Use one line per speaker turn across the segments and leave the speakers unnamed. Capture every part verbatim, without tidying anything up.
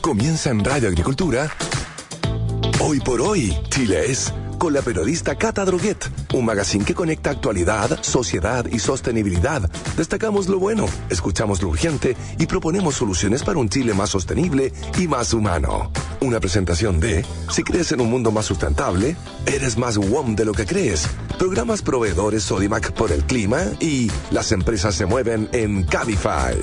Comienza en Radio Agricultura. Hoy por hoy, Chile es, con la periodista Cata Droguet, un magazine que conecta actualidad, sociedad y sostenibilidad. Destacamos lo bueno, escuchamos lo urgente y proponemos soluciones para un Chile más sostenible y más humano. Una presentación de, si crees en un mundo más sustentable, eres más W O M de lo que crees. Programas proveedores Sodimac por el clima y las empresas se mueven en Cabify.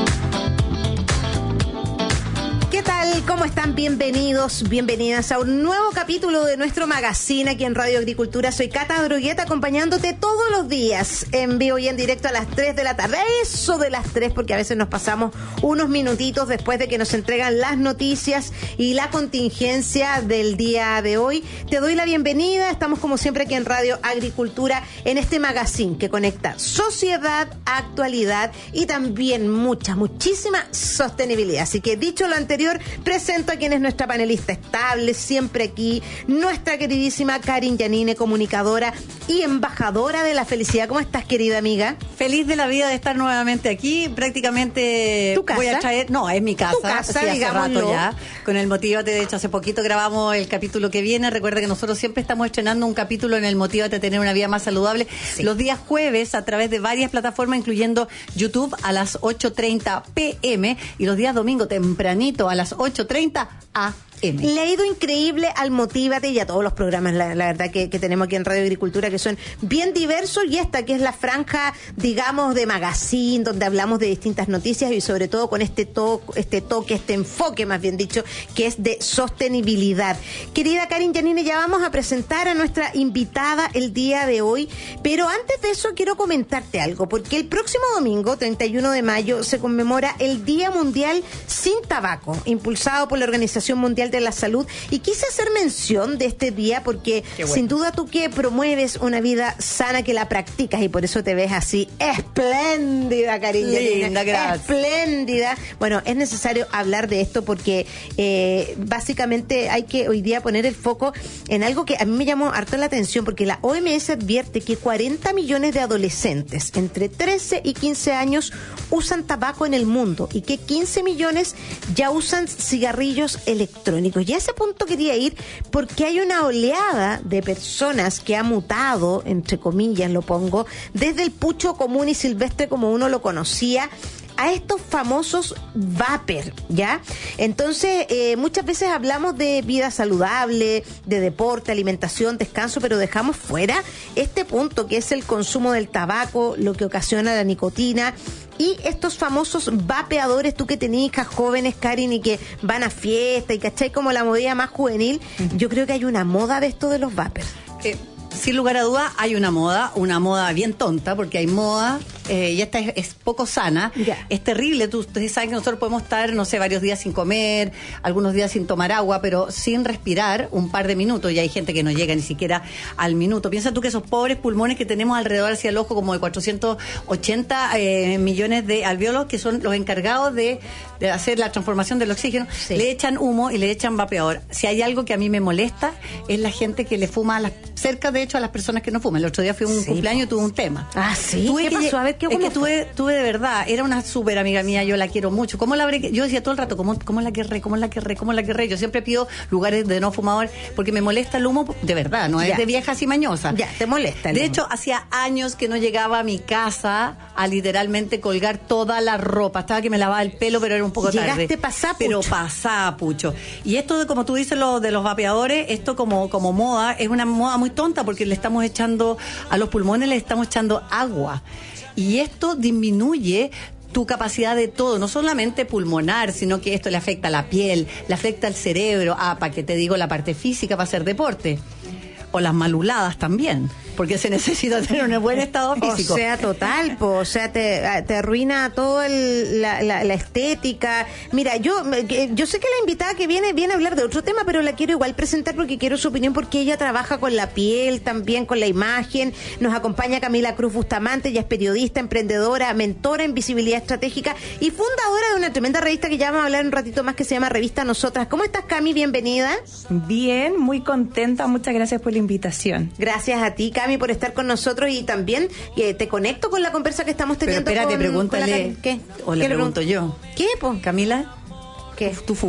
¿Qué tal? ¿Cómo están? Bienvenidos, bienvenidas a un nuevo capítulo de nuestro magazine aquí en Radio Agricultura. Soy Cata Droguet, acompañándote todos los días en vivo y en directo a las tres de la tarde. Eso de las tres, porque a veces nos pasamos unos minutitos después de que nos entregan las noticias y la contingencia del día de hoy. Te doy la bienvenida. Estamos como siempre aquí en Radio Agricultura, en este magazine que conecta sociedad, actualidad y también mucha, muchísima sostenibilidad. Así que dicho lo anterior, presento a quien es nuestra panelista estable, siempre aquí, nuestra queridísima Karin Yanine, comunicadora y embajadora de la felicidad. ¿Cómo estás, querida amiga?
Feliz de la vida de estar nuevamente aquí. Prácticamente
¿Tu casa?
Voy a traer, no, es mi casa,
¿Tu casa,
sí, hace
digámoslo?
rato ya, con el Motívate. De hecho, hace poquito grabamos el capítulo que viene. Recuerda que nosotros siempre estamos estrenando un capítulo en el Motívate a tener una vida más saludable, sí, los días jueves a través de varias plataformas, incluyendo YouTube a las ocho treinta pm y los días domingo tempranito a las ocho treinta a M.
Le ha ido increíble al Motívate y a todos los programas, la, la verdad, que, que tenemos aquí en Radio Agricultura, que son bien diversos, y esta que es la franja, digamos, de magazine, donde hablamos de distintas noticias y sobre todo con este, to este toque, este enfoque, más bien dicho, que es de sostenibilidad. Querida Karin Yanine, ya vamos a presentar a nuestra invitada el día de hoy, pero antes de eso quiero comentarte algo, porque el próximo domingo, treinta y uno de mayo, se conmemora el Día Mundial Sin Tabaco, impulsado por la Organización Mundial de la Salud, y quise hacer mención de este día porque bueno, sin duda tú que promueves una vida sana, que la practicas y por eso te ves así espléndida, cariño.
Linda, gracias.
Espléndida. Bueno, es necesario hablar de esto porque eh, básicamente hay que hoy día poner el foco en algo que a mí me llamó harto la atención, porque la O M S advierte que cuarenta millones de adolescentes entre trece y quince años usan tabaco en el mundo y que quince millones ya usan cigarrillos electrónicos. Y a ese punto quería ir porque hay una oleada de personas que ha mutado, entre comillas lo pongo, desde el pucho común y silvestre como uno lo conocía, a estos famosos vapor, ¿ya? Entonces, eh, muchas veces hablamos de vida saludable, de deporte, alimentación, descanso, pero dejamos fuera este punto que es el consumo del tabaco, lo que ocasiona la nicotina, y estos famosos vapeadores, tú que tenés hijas jóvenes, Karin, y que van a fiesta y cachai como la modilla más juvenil, uh-huh. Yo creo que hay una moda de esto de los vapers.
Eh, sin lugar a duda hay una moda, una moda bien tonta, porque hay moda eh, y esta es, es poco sana, yeah. Es terrible. Tú, ustedes saben que nosotros podemos estar, no sé, varios días sin comer, algunos días sin tomar agua, pero sin respirar un par de minutos, y hay gente que no llega ni siquiera al minuto. Piensa tú que esos pobres pulmones que tenemos alrededor hacia el ojo, como de cuatrocientos ochenta eh, millones de alvéolos, que son los encargados de, de hacer la transformación del oxígeno, sí, le echan humo y le echan vapeador. Si hay algo que a mí me molesta es la gente que le fuma a las, cerca de hecho a las personas que no fuman. El otro día fui a un sí, cumpleaños y tuve un tema.
Ah, ¿sí?
Tuve
¿Qué
que
pasó? A ver, ¿qué
es que tuve, tuve de verdad, era una súper amiga mía, yo la quiero mucho. ¿Cómo la habré? Yo decía todo el rato, ¿cómo, cómo la querré? ¿Cómo la querré? ¿Cómo la querré? Yo siempre pido lugares de no fumador porque me molesta el humo, de verdad, no es ya. de vieja así mañosa.
Ya, te molesta el
De
humo.
hecho, hacía años que no llegaba a mi casa a literalmente colgar toda la ropa. Estaba que me lavaba el pelo, pero era un poco tarde.
Llegaste pasapucho.
Pero pasapucho. Y esto, de, como tú dices, lo de los vapeadores, esto como, como moda, es una moda muy tonta porque le estamos echando a los pulmones, le estamos echando agua. Y esto disminuye tu capacidad de todo, no solamente pulmonar, sino que esto le afecta a la piel, le afecta al cerebro, ah, para que te digo la parte física para hacer deporte. O las maluladas también, porque se necesita tener un buen estado físico.
O sea, total, po, o sea, te, te arruina toda la, la, la estética. Mira, yo yo sé que la invitada que viene viene a hablar de otro tema, pero la quiero igual presentar porque quiero su opinión, porque ella trabaja con la piel, también con la imagen. Nos acompaña Camila Cruz Bustamante, ella es periodista, emprendedora, mentora en visibilidad estratégica y fundadora de una tremenda revista que ya vamos a hablar un ratito más, que se llama Revista Nosotras. ¿Cómo estás, Cami? Bienvenida.
Bien, muy contenta, muchas gracias por la invitación.
Gracias a ti, Cami, por estar con nosotros, y también eh, te conecto con la conversa que estamos teniendo.
Pero espérate,
con,
pregúntale.
con la... ¿Qué?
O le
¿Qué
pregunto
le
yo.
¿Qué, po?
Camila,
¿qué?
¿Tú fumas?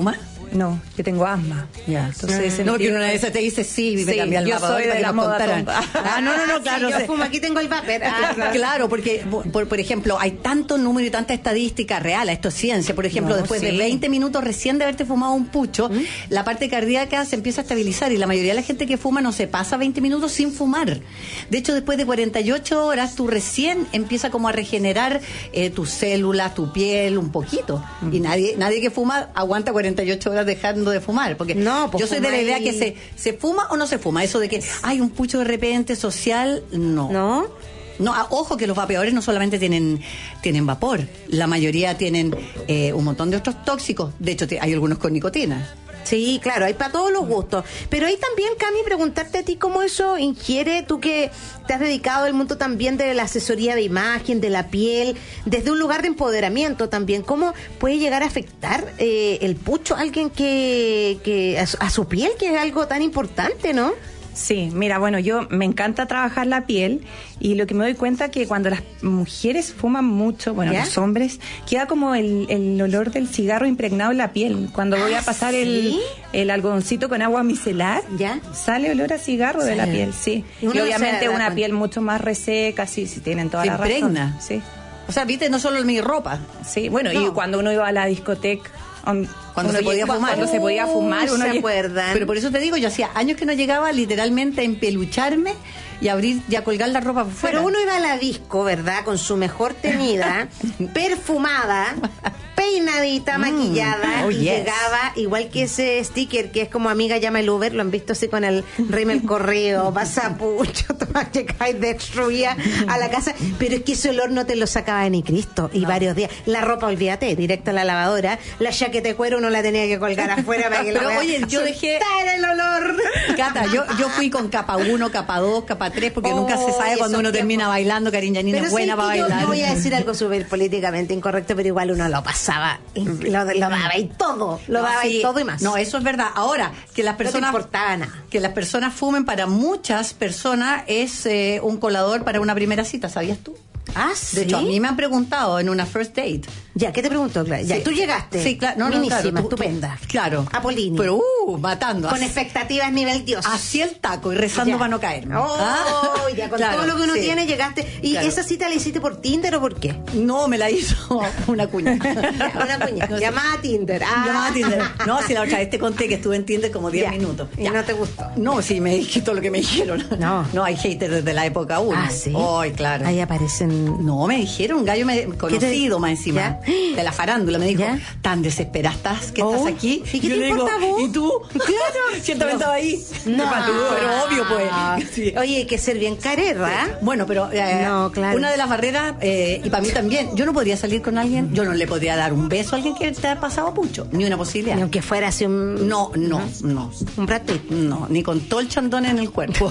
no, yo tengo asma.
Ya.
Entonces,
no, porque una de esas te dice sí, me
sí,
cambia el
yo
mapa
soy de
para que
la
nos
moda
contaran.
tonta.
Ah, no, no, no, claro.
Sí, yo fumo, aquí tengo el vapor. Ah,
Claro, porque, por, por ejemplo, hay tantos números y tanta estadística real, esto es ciencia. Por ejemplo,
No,
después
sí.
de veinte minutos recién de haberte fumado un pucho, ¿Mm? la parte cardíaca se empieza a estabilizar y la mayoría de la gente que fuma no se pasa veinte minutos sin fumar. De hecho, después de cuarenta y ocho horas, tú recién empieza como a regenerar eh, tus células, tu piel, un poquito. Mm. Y nadie nadie que fuma aguanta cuarenta y ocho horas dejando de fumar. Porque
no, pues
yo soy de la idea y... que se, se fuma o no se fuma. Eso de que hay un pucho de repente social, no.
¿No?
No, ah, ojo que los vapeadores no solamente tienen tienen vapor, la mayoría tienen eh, un montón de otros tóxicos. De hecho, hay algunos con nicotina.
Sí, claro, hay para todos los gustos. Pero ahí también, Cami, preguntarte a ti cómo eso ingiere, tú que te has dedicado al mundo también de la asesoría de imagen, de la piel, desde un lugar de empoderamiento también, ¿cómo puede llegar a afectar eh, el pucho a alguien que, que a, su, a su piel, que es algo tan importante, ¿no?
Sí, mira, bueno, yo me encanta trabajar la piel y lo que me doy cuenta que cuando las mujeres fuman mucho, bueno, ¿ya? Los hombres, queda como el, el olor del cigarro impregnado en la piel. Cuando voy a pasar ¿sí? el, el algodoncito con agua micelar, ¿ya? Sale olor a cigarro sí. de la piel, sí. Y, y obviamente una piel mucho más reseca, sí, sí tienen toda
se
la
impregna.
razón. Sí.
O sea, viste, no solo en mi ropa.
Sí, bueno, no. Y cuando uno iba a la discoteca,
cuando se podía fumar,
cuando se podía fumar, uno
se acuerdan.
Pero por eso te digo, yo hacía años que no llegaba literalmente a empelucharme y abrir y a colgar la ropa por fuera.
Pero uno iba a la disco, ¿verdad? Con su mejor tenida, perfumada, peinadita, mm. maquillada, oh, y yes. llegaba igual que ese sticker que es como amiga llama el Uber, lo han visto así con el rímel correo, pasapucho, toma llegaba y destruía a la casa, pero es que ese olor no te lo sacaba ni Cristo, y no. varios días. La ropa, olvídate, directo a la lavadora, la chaqueta de cuero uno la tenía que colgar afuera para que
pero
la
oye, yo dejé
el olor.
Cata, yo, yo fui con capa uno, capa dos, capa tres, porque oh, nunca se sabe cuando uno termina tiempo. bailando. Karin Janine es buena para bailar.
Yo voy a decir algo súper políticamente incorrecto, pero igual uno lo pasaba, lo, lo daba y todo, lo no, daba sí. y todo y más.
No, eso es verdad. Ahora, que las personas,
no te importaba nada.
Que las personas fumen, para muchas personas es eh, un colador para una primera cita, ¿sabías tú?
Ah, ¿sí?
De hecho, a mí me han preguntado en una first date.
Ya, ¿qué te preguntó? Ya, sí. Tú llegaste.
Sí, claro. No, no,
Minísima,
claro, tú,
estupenda.
Tú, claro.
Apolínea.
Pero, uh, matando.
Con así, expectativas nivel Dios.
Así el taco y rezando ya. para no caer.
Oh, ah, ya, con claro, todo lo que uno sí. tiene llegaste. ¿Y claro. esa cita la hiciste por Tinder o por qué?
No, me la hizo una cuña.
ya, una cuña. No, llamada a Tinder. Ah.
Llamada a Tinder. No, si la otra vez te conté que estuve en Tinder como diez minutos.
¿Y ya. no te gustó?
No, sí, me dijiste todo lo que me dijeron.
No.
No, hay haters desde la época uno.
Ah, sí.
Ay, claro.
Ahí aparecen.
No, me dijeron, un gallo me, conocido más encima, ¿ya? de la farándula, me dijo, ¿ya? tan desesperada estás que oh, estás aquí.
¿Y qué te importa vos?
¿Y tú?
Claro.
Siento que estaba ahí.
No.
Pero obvio, pues.
Sí. Oye, hay que ser bien carerra.
Sí. Bueno, pero eh,
no, claro.
una de las barreras, eh, y para mí también, yo no podría salir con alguien, yo no le podría dar un beso a alguien que te ha pasado mucho, ni una posibilidad.
Ni aunque fuera así un...
No, no, no.
Un ratito.
No, ni con todo el chandón en el cuerpo.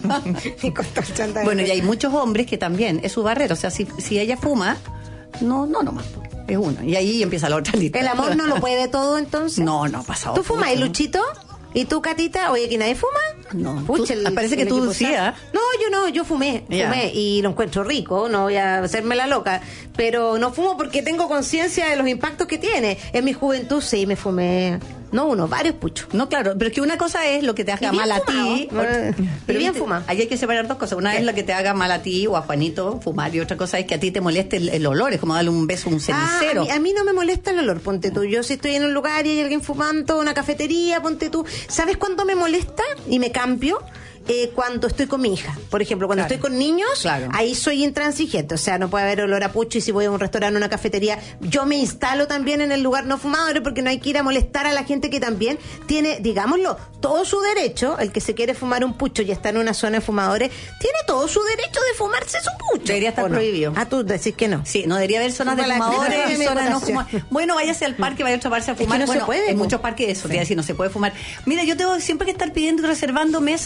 Ni con todo el chandón.
Bueno, y hay muchos hombres que también es su barrera, o sea, si, si ella fuma, no, no nomás. Es uno. Y ahí empieza la otra lista.
¿El amor no lo puede todo entonces?
No, no ha pasado.
¿Tú fumas, Luchito? ¿Y tú, Catita? Oye, ¿que nadie fuma?
No. Pucha, el, parece que tú sí, ¿eh?
No, yo no, yo fumé, yeah. fumé y lo encuentro rico, no voy a hacerme la loca, pero no fumo porque tengo conciencia de los impactos que tiene. En mi juventud sí me fumé, no uno, varios puchos.
No, claro, pero es que una cosa es lo que te haga mal a
fumado.
ti.
Pero y bien fumado.
Ahí hay que separar dos cosas. Una ¿Qué? es lo que te haga mal a ti o a Juanito fumar, y otra cosa es que a ti te moleste el, el olor, es como darle un beso a un cenicero.
Ah, a, mí, a mí no me molesta el olor, ponte tú. Yo si estoy en un lugar y hay alguien fumando, una cafetería, ponte tú. ¿Sabes cuándo me molesta y me cambio? Eh, cuando estoy con mi hija, por ejemplo, cuando claro. estoy con niños, claro. ahí soy intransigente, o sea, no puede haber olor a pucho, y si voy a un restaurante o una cafetería, yo me instalo también en el lugar no fumador, porque no hay que ir a molestar a la gente que también tiene, digámoslo, todo su derecho. El que se quiere fumar un pucho y está en una zona de fumadores, tiene todo su derecho de fumarse su pucho.
Debería estar no? prohibido.
Ah, tú decís que no.
Sí, no debería haber zonas de fumadores y zonas no fumadores. Bueno, váyase al parque, vaya a otra parte a fumar.
Es que no
bueno,
se puede.
En muchos parques eso, sí. decir, no se puede fumar. Mira, yo tengo siempre que estar pidiendo y reservando mesa en los salones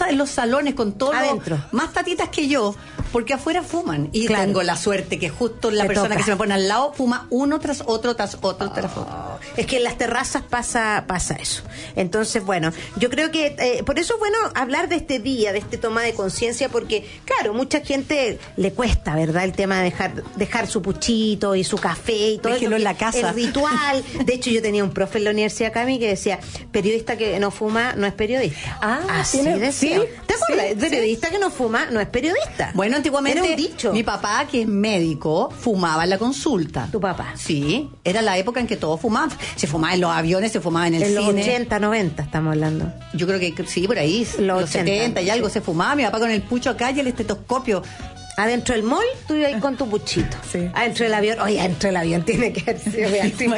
salones con todos
adentro,
más tatitas que yo, porque afuera fuman. Y claro, tengo la suerte que justo la
te
persona
toca.
que se me pone al lado fuma uno tras otro, tras otro, tras otro.
Oh, es que en las terrazas pasa pasa eso. Entonces, bueno, yo creo que eh, por eso es bueno hablar de este día, de este toma de conciencia, porque, claro, mucha gente le cuesta, ¿verdad? El tema de dejar dejar su puchito y su café y todo eso.
Déjelo en la casa.
El ritual. De hecho, yo tenía un profe en la universidad, Cami, que decía, periodista que no fuma no es periodista.
Ah,
así
tiene,
decía.
sí,
¿Te acuerdas?
sí,
periodista
sí.
que no fuma no es periodista.
Bueno, antiguamente
era un dicho.
Mi papá, que es médico, fumaba en la consulta.
¿Tu papá?
Sí, era la época en que todos fumaban. Se fumaba en los aviones, se fumaba en el
en
cine.
los ochenta, noventa estamos hablando.
Yo creo que sí, por ahí, los, los setenta y algo, sí, se fumaba. Mi papá con el pucho acá y el estetoscopio.
Adentro del mall, tú ibas ahí con tu puchito.
Sí.
Adentro del avión, oye, adentro del avión tiene que haber sido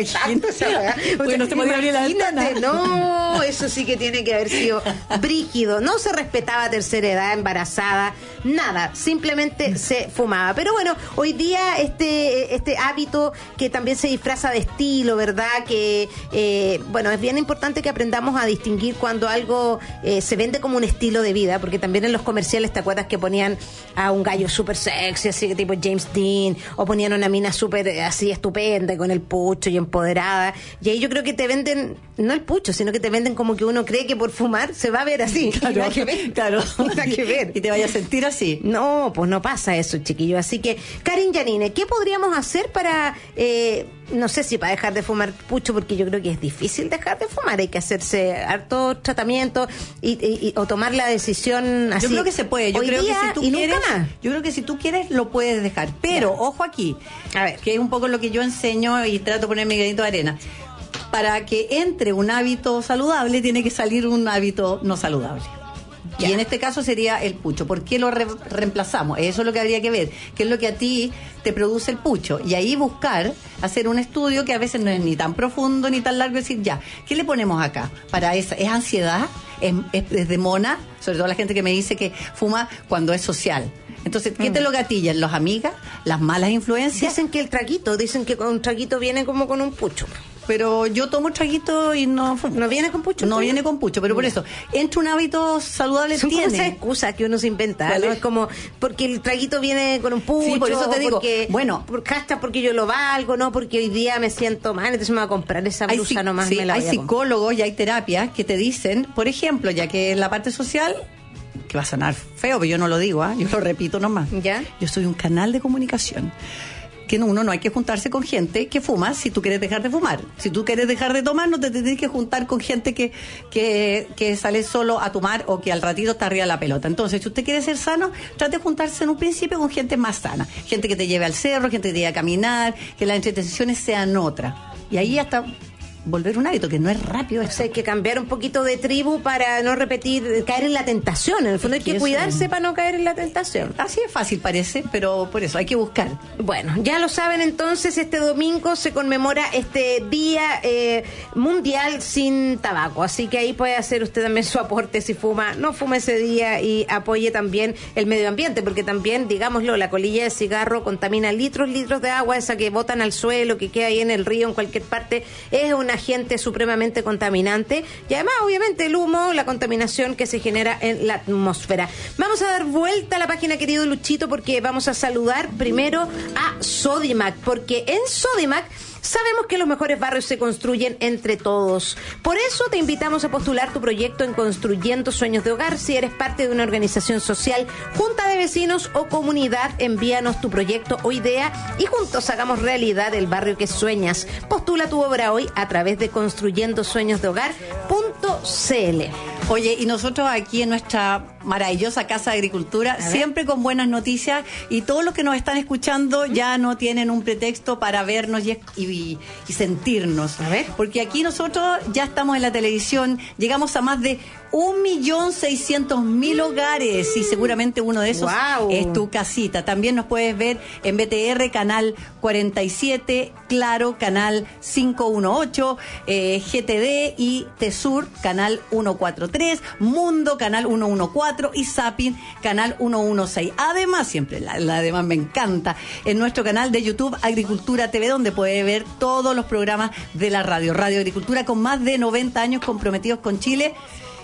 Imagínate. Bueno, se podía abrir la ventana.
No, eso sí que tiene que haber sido brígido. No se respetaba tercera edad, embarazada, nada. Simplemente se fumaba. Pero bueno, hoy día este este hábito que también se disfraza de estilo, ¿verdad? Que, eh, bueno, es bien importante que aprendamos a distinguir cuando algo eh, se vende como un estilo de vida, porque también en los comerciales, ¿te acuerdas que ponían a un gallo súper sexy, así tipo James Dean, o ponían una mina súper así estupenda, con el pucho y empoderada, y ahí yo creo que te venden, no el pucho, sino que te venden como que uno cree que por fumar se va a ver así.
Claro,
nada que ver,
claro.
nada que ver.
Y te vaya a sentir así.
No, pues no pasa eso, chiquillo. Así que, Karin Yanine, ¿qué podríamos hacer para, eh, no sé si para dejar de fumar pucho, porque yo creo que es difícil dejar de fumar, hay que hacerse harto tratamiento y, y, y o tomar la decisión así.
Yo creo que se puede, yo
hoy
creo
día
que si tú
y
quieres,
nunca más.
yo creo que si tú quieres lo puedes dejar, pero ya, ojo aquí,
a ver,
que es un poco lo que yo enseño y trato de poner mi granito de arena. Para que entre un hábito saludable tiene que salir un hábito no saludable. Ya. Y en este caso sería el pucho. ¿Por qué lo re- reemplazamos? Eso es lo que habría que ver. ¿Qué es lo que a ti te produce el pucho? Y ahí buscar, hacer un estudio que a veces no es ni tan profundo ni tan largo. Decir, ya, ¿qué le ponemos acá? Para esa, ¿es ansiedad? ¿Es, es, es de mona? Sobre todo la gente que me dice que fuma cuando es social. Entonces, ¿qué mm. te lo gatillan? ¿Las amigas? ¿Las malas influencias?
Dicen que el traguito, dicen que con un traguito viene como con un pucho.
Pero yo tomo traguito y no...
¿No viene con pucho?
No viene con pucho, pero por eso, entre un hábito saludable
son
tiene...
Son esas excusas que uno se inventa, ¿no? Es como, porque el traguito viene con un pucho,
sí, por eso te digo,
porque,
bueno...
Por, hasta porque yo lo valgo, ¿no? Porque hoy día me siento mal, entonces me voy a comprar esa blusa
hay,
nomás.
Sí,
me la
hay
voy a
psicólogos y hay terapias que te dicen, por ejemplo, ya que en la parte social... que va a sonar feo, pero yo no lo digo, ¿eh? Yo lo repito nomás.
¿Ya?
Yo soy un canal de comunicación. Que uno no hay que juntarse con gente que fuma si tú quieres dejar de fumar. Si tú quieres dejar de tomar, no te tienes que juntar con gente que, que, que sale solo a tomar o que al ratito está arriba de la pelota. Entonces, si usted quiere ser sano, trate de juntarse en un principio con gente más sana. Gente que te lleve al cerro, gente que te lleve a caminar, que las entretenciones sean otras. Y ahí hasta... volver un hábito, que no es rápido.
O sea, hay que cambiar un poquito de tribu para no repetir, caer en la tentación. En el fondo hay que, que cuidarse es... para no caer en la tentación.
Así es fácil, parece, pero por eso hay que buscar.
Bueno, ya lo saben entonces, este domingo se conmemora este Día eh, Mundial Sin Tabaco. Así que ahí puede hacer usted también su aporte si fuma. No fume ese día y apoye también el medio ambiente, porque también, digámoslo, la colilla de cigarro contamina litros, litros de agua, esa que botan al suelo, que queda ahí en el río, en cualquier parte. Es una agente supremamente contaminante y además obviamente el humo, la contaminación que se genera en la atmósfera. Vamos a dar vuelta a la página, querido Luchito, porque vamos a saludar primero a Sodimac, porque en Sodimac sabemos que los mejores barrios se construyen entre todos. Por eso te invitamos a postular tu proyecto en Construyendo Sueños de Hogar. Si eres parte de una organización social, junta de vecinos o comunidad, envíanos tu proyecto o idea y juntos hagamos realidad el barrio que sueñas. Postula tu obra hoy a través de construyendo sueños de hogar punto c l.
Oye, y nosotros aquí en nuestra maravillosa Casa de Agricultura, siempre con buenas noticias, y todos los que nos están escuchando ya no tienen un pretexto para vernos y, y, y sentirnos.
A ver.
Porque aquí nosotros ya estamos en la televisión, llegamos a más de un millón seiscientos mil hogares y seguramente uno de esos
wow.
es tu casita. También nos puedes ver en B T R, canal cuarenta y siete, Claro, canal quinientos dieciocho, eh, G T D y Tesur, canal ciento cuarenta y tres, Mundo, canal ciento catorce y Zapping, canal ciento dieciséis. Además, siempre, la, la además me encanta, en nuestro canal de YouTube, Agricultura T V, donde puede ver todos los programas de la radio. Radio Agricultura, con más de noventa años comprometidos con Chile.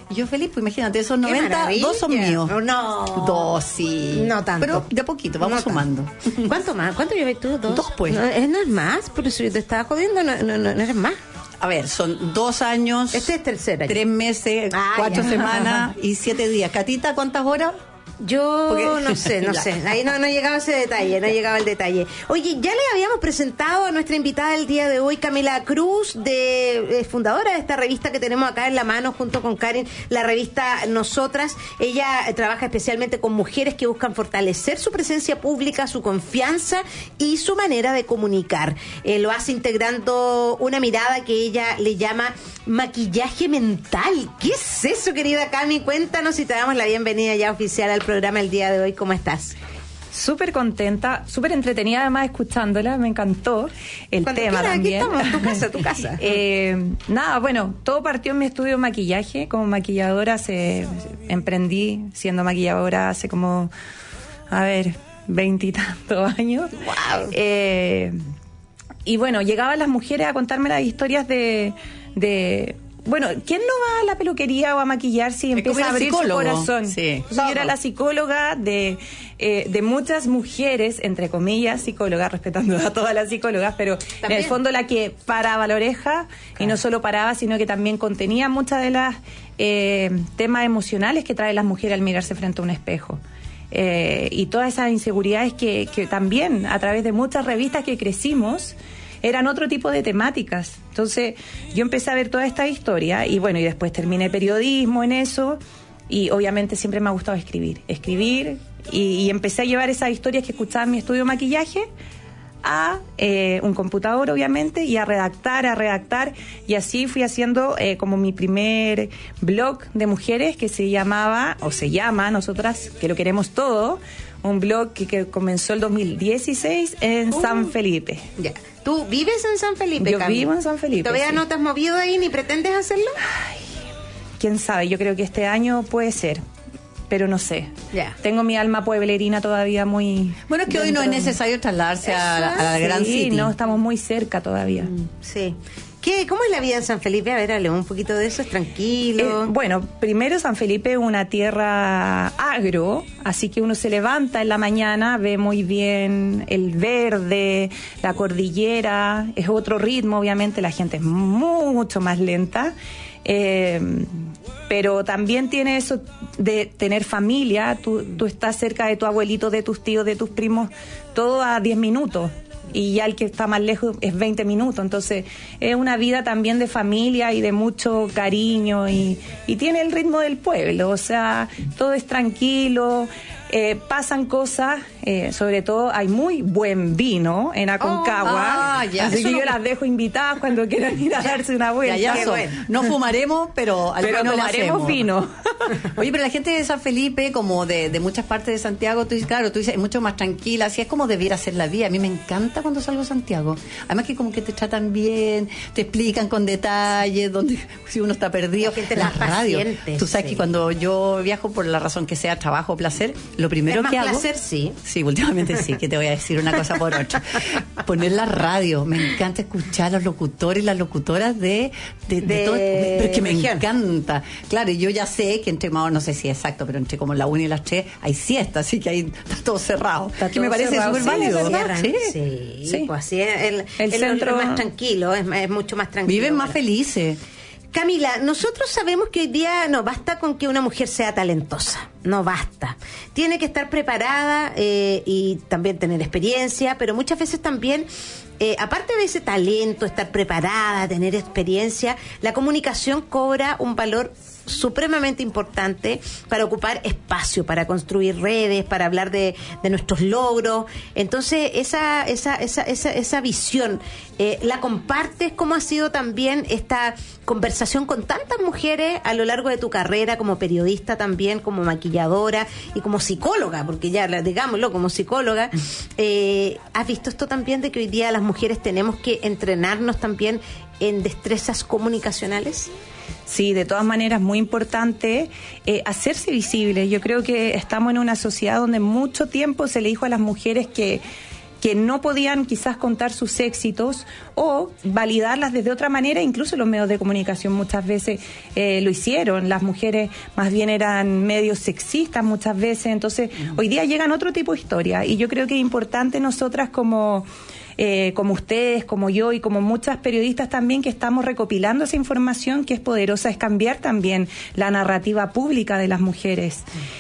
Y yo feliz, pues imagínate, esos noventa, dos son míos.
No.
Dos, sí.
No tanto.
Pero de a poquito, vamos no sumando.
Tanto. ¿Cuánto más? ¿Cuánto llevas tú? Dos.
Dos, pues.
No, no es más, por eso yo te estaba jodiendo, no, no, no, no eres más.
A ver, son dos años.
Este es tercera.
Tres meses, ah, cuatro ya. semanas y siete días. Catita, ¿cuántas horas?
Yo Porque, no sé, no sé. Ahí no, no llegaba ese detalle, no llegaba el detalle. Oye, ya le habíamos presentado a nuestra invitada del día de hoy, Camila Cruz, de eh, fundadora de esta revista que tenemos acá en la mano junto con Karen, la revista Nosotras. Ella eh, trabaja especialmente con mujeres que buscan fortalecer su presencia pública, su confianza y su manera de comunicar. Eh, lo hace integrando una mirada que ella le llama maquillaje mental. ¿Qué es eso, querida Cami? Cuéntanos y te damos la bienvenida ya oficial al programa el día de hoy. ¿Cómo estás?
Súper contenta, súper entretenida además escuchándola, me encantó el Cuando tema quieras, también.
Aquí estamos, tu casa, tu casa.
eh, nada, bueno, todo partió en mi estudio de maquillaje. Como maquilladora se emprendí siendo maquilladora hace como, a ver, veintitantos años.
Wow.
Eh, y bueno, llegaban las mujeres a contarme las historias de... de Bueno, ¿quién no va a la peluquería o a maquillar si empieza a abrir psicólogo. Su corazón?
Sí.
Yo era la psicóloga de, eh, de muchas mujeres, entre comillas, psicólogas, respetando a todas las psicólogas, pero ¿también? En el fondo la que paraba la oreja, claro. Y no solo paraba, sino que también contenía muchas de las eh, temas emocionales que traen las mujeres al mirarse frente a un espejo. Eh, y todas esas inseguridades que, que también, a través de muchas revistas que crecimos, eran otro tipo de temáticas. Entonces yo empecé a ver toda esta historia y bueno, y después terminé periodismo en eso y obviamente siempre me ha gustado escribir, escribir y, y empecé a llevar esas historias que escuchaba en mi estudio de maquillaje a eh, un computador obviamente y a redactar, a redactar y así fui haciendo eh, como mi primer blog de mujeres que se llamaba, o se llama Nosotras, que lo queremos todo, un blog que, que comenzó el dos mil dieciséis en uh, San Felipe.
Ya. ¿Tú vives en San Felipe,
Yo
Cami?
vivo en San Felipe.
¿Todavía
sí.
no te has movido ahí ni pretendes hacerlo?
Ay, quién sabe, yo creo que este año puede ser, pero no sé.
Ya.
Tengo mi alma pueblerina todavía muy...
Bueno, es que hoy no es necesario trasladarse a, a la
sí,
gran city.
No, estamos muy cerca todavía.
Mm, sí. ¿Qué, ¿Cómo es la vida en San Felipe? A ver, hablemos un poquito de eso, ¿es tranquilo?
Eh, bueno, primero San Felipe es una tierra agro, así que uno se levanta en la mañana, ve muy bien el verde, la cordillera, es otro ritmo, obviamente la gente es mucho más lenta, eh, pero también tiene eso de tener familia, tú, tú estás cerca de tu abuelito, de tus tíos, de tus primos, todo a diez minutos. Y ya el que está más lejos es veinte minutos, entonces es una vida también de familia y de mucho cariño y, y tiene el ritmo del pueblo, o sea, todo es tranquilo, eh, pasan cosas, eh, sobre todo hay muy buen vino en Aconcagua,
oh, ah, ya.
así
Eso
que
no...
yo las dejo invitadas cuando quieran ir a darse una vuelta.
Ya, ya bueno. No fumaremos, pero al
pero
menos
tomaremos vino.
Oye, pero la gente de San Felipe, como de, de muchas partes de Santiago, tú dices, claro, tú dices, es mucho más tranquila, así es como debiera ser la vida. A mí me encanta cuando salgo a Santiago. Además que como que te tratan bien, te explican con detalles, donde si uno está perdido.
La gente
la
más
radio.
paciente,
Tú sabes
sí.
que cuando yo viajo, por la razón que sea, trabajo o placer, lo primero
es más
que hago...
placer, sí.
Sí, últimamente sí, que te voy a decir una cosa por otra. Poner la radio. Me encanta escuchar a los locutores y las locutoras de... de, de,
de
todo, pero es que me
región.
encanta. Claro, y yo ya sé que entre más, no sé si es exacto, pero entre como la una y las tres hay siesta, así que ahí está todo cerrado.
Está
que
todo
me parece
cerrado,
súper
sí,
válido.
Cierran,
Sí.
sí,
Sí.
pues así es el,
El
el
centro-
es más tranquilo, es, es mucho más tranquilo.
Viven más
Bueno.
felices.
Camila, nosotros sabemos que hoy día no basta con que una mujer sea talentosa, no basta. Tiene que estar preparada eh, y también tener experiencia, pero muchas veces también, eh, aparte de ese talento, estar preparada, tener experiencia, la comunicación cobra un valor supremamente importante para ocupar espacio, para construir redes, para hablar de, de nuestros logros. Entonces, esa, esa, esa, esa, esa visión, eh, ¿la compartes? ¿Cómo ha sido también esta conversación con tantas mujeres a lo largo de tu carrera como periodista también, como maquilladora y como psicóloga? Porque ya, digámoslo, como psicóloga, eh, ¿has visto esto también de que hoy día las mujeres tenemos que entrenarnos también en destrezas comunicacionales?
Sí, de todas maneras, muy importante eh, hacerse visibles. Yo creo que estamos en una sociedad donde mucho tiempo se le dijo a las mujeres que, que no podían quizás contar sus éxitos o validarlas desde otra manera. Incluso los medios de comunicación muchas veces eh, lo hicieron. Las mujeres más bien eran medios sexistas muchas veces. Entonces, uh-huh. hoy día llegan otro tipo de historia, y yo creo que es importante nosotras como... Eh, como ustedes, como yo y como muchas periodistas también, que estamos recopilando esa información que es poderosa, es cambiar también la narrativa pública de las mujeres.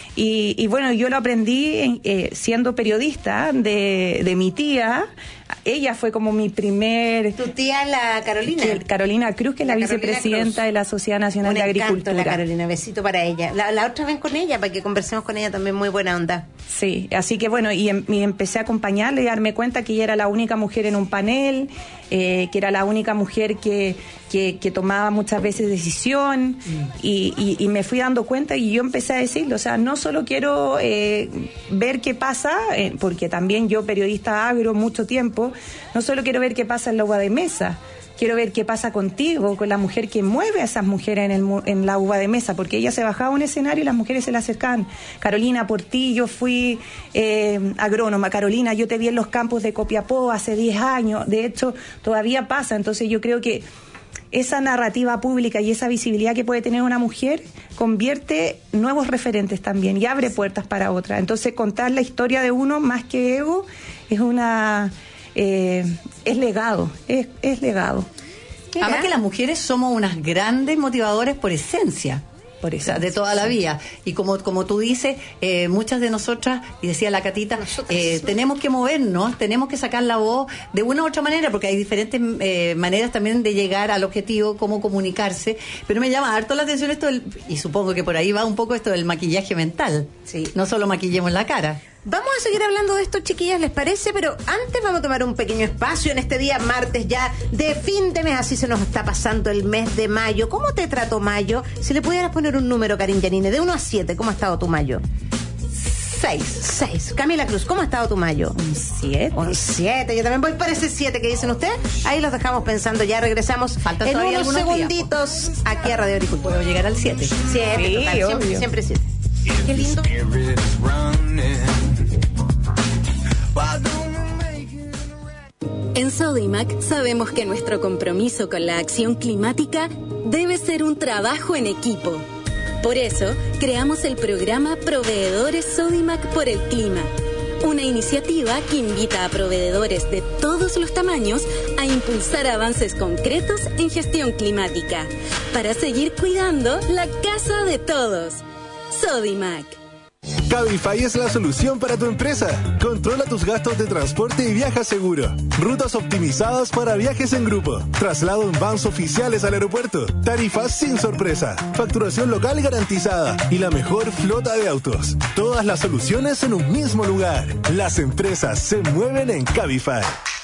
Y, y bueno, yo lo aprendí eh, siendo periodista de, de mi tía. Ella fue como mi primer...
¿Tu tía, la Carolina?
Que, Carolina Cruz, que es la, la vicepresidenta de la Sociedad Nacional
Un
de Agricultura.
La Carolina, besito para ella. La, la otra vez con ella, para que conversemos con ella también, muy buena onda.
Sí, así que bueno, y, em, y empecé a acompañarle y darme cuenta que ella era la única mujer en un panel, eh, que era la única mujer que, que, que tomaba muchas veces decisión, mm. y, y, y me fui dando cuenta, y yo empecé a decirlo, o sea, no solo quiero eh, ver qué pasa, eh, porque también yo, periodista agro mucho tiempo, no solo quiero ver qué pasa en la uva de mesa, quiero ver qué pasa contigo, con la mujer que mueve a esas mujeres en, el, en la uva de mesa, porque ella se bajaba a un escenario y las mujeres se le acercaban. Carolina, por ti yo fui eh, agrónoma. Carolina, yo te vi en los campos de Copiapó hace diez años. De hecho, todavía pasa. Entonces yo creo que esa narrativa pública y esa visibilidad que puede tener una mujer convierte nuevos referentes también y abre puertas para otras. Entonces, contar la historia de uno más que ego es una... Eh, es legado, es, es legado.
Además que las mujeres somos unas grandes motivadoras por esencia, por esencia, o sea, de toda la vida. Y como como tú dices, eh, muchas de nosotras, y decía la Catita, eh, tenemos que movernos, tenemos que sacar la voz de una u otra manera, porque hay diferentes eh, maneras también de llegar al objetivo, cómo comunicarse. Pero me llama harto la atención esto del, y supongo que por ahí va un poco esto del maquillaje mental. Sí. No solo maquillemos la cara.
Vamos a seguir hablando de esto, chiquillas, ¿les parece? Pero antes vamos a tomar un pequeño espacio en este día martes ya de fin de mes. Así se nos está pasando el mes de mayo. ¿Cómo te trató mayo? Si le pudieras poner un número, Karin Yanine, de uno a siete, ¿cómo ha estado tu mayo? Seis. Seis. Camila Cruz, ¿cómo ha estado tu mayo?
Un siete.
Un siete. Yo también voy para ese siete que dicen ustedes. Ahí los dejamos pensando. Ya regresamos
Faltan
en unos segunditos
días,
aquí a Radio Agricultura.
Puedo llegar al siete.
Siete,
sí,
total, siempre, siempre siete. Qué lindo.
En Sodimac sabemos que nuestro compromiso con la acción climática debe ser un trabajo en equipo. Por eso, creamos el programa Proveedores Sodimac por el Clima, una iniciativa que invita a proveedores de todos los tamaños a impulsar avances concretos en gestión climática, para seguir cuidando la casa de todos. Sodimac.
Cabify es la solución para tu empresa. Controla tus gastos de transporte y viaja seguro. Rutas optimizadas para viajes en grupo. Traslado en vans oficiales al aeropuerto. Tarifas sin sorpresa. Facturación local garantizada. Y la mejor flota de autos. Todas las soluciones en un mismo lugar. Las empresas se mueven en Cabify.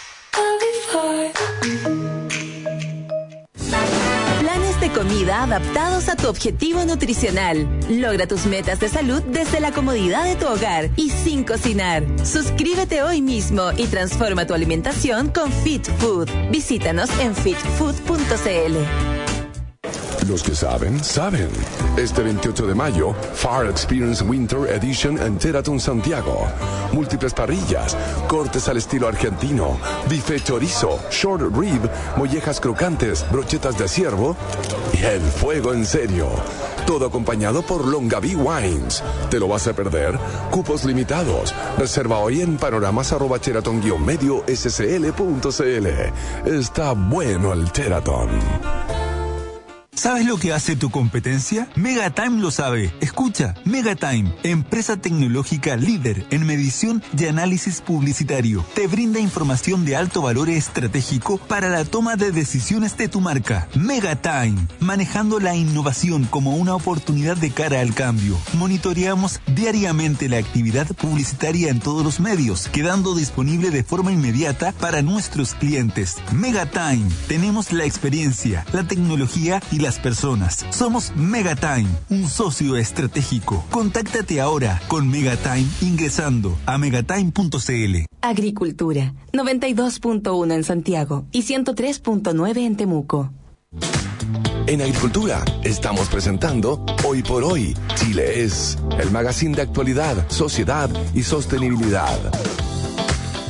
De comida adaptados a tu objetivo nutricional. Logra tus metas de salud desde la comodidad de tu hogar y sin cocinar. Suscríbete hoy mismo y transforma tu alimentación con Fit Food. Visítanos en fit food punto c l.
Los que saben, saben. Este veintiocho de mayo, Far Experience Winter Edition en Teraton Santiago. Múltiples parrillas, cortes al estilo argentino, bife chorizo, short rib, mollejas crocantes, brochetas de ciervo y el fuego en serio. Todo acompañado por Longaví Wines. ¿Te lo vas a perder? Cupos limitados. Reserva hoy en panoramas arroba teraton guion medio scl punto cl. Está bueno el Teraton.
¿Sabes lo que hace tu competencia? Megatime lo sabe. Escucha, Megatime, empresa tecnológica líder en medición y análisis publicitario. Te brinda información de alto valor estratégico para la toma de decisiones de tu marca. Megatime, manejando la innovación como una oportunidad de cara al cambio. Monitoreamos diariamente la actividad publicitaria en todos los medios, quedando disponible de forma inmediata para nuestros clientes. Megatime, tenemos la experiencia, la tecnología y las personas. Somos Megatime, un socio estratégico. Contáctate ahora con Megatime ingresando a megatime punto c l.
Agricultura, noventa y dos punto uno en Santiago y ciento tres punto nueve en Temuco.
En Agricultura estamos presentando Hoy por Hoy, Chile es, el magazine de actualidad, sociedad y sostenibilidad.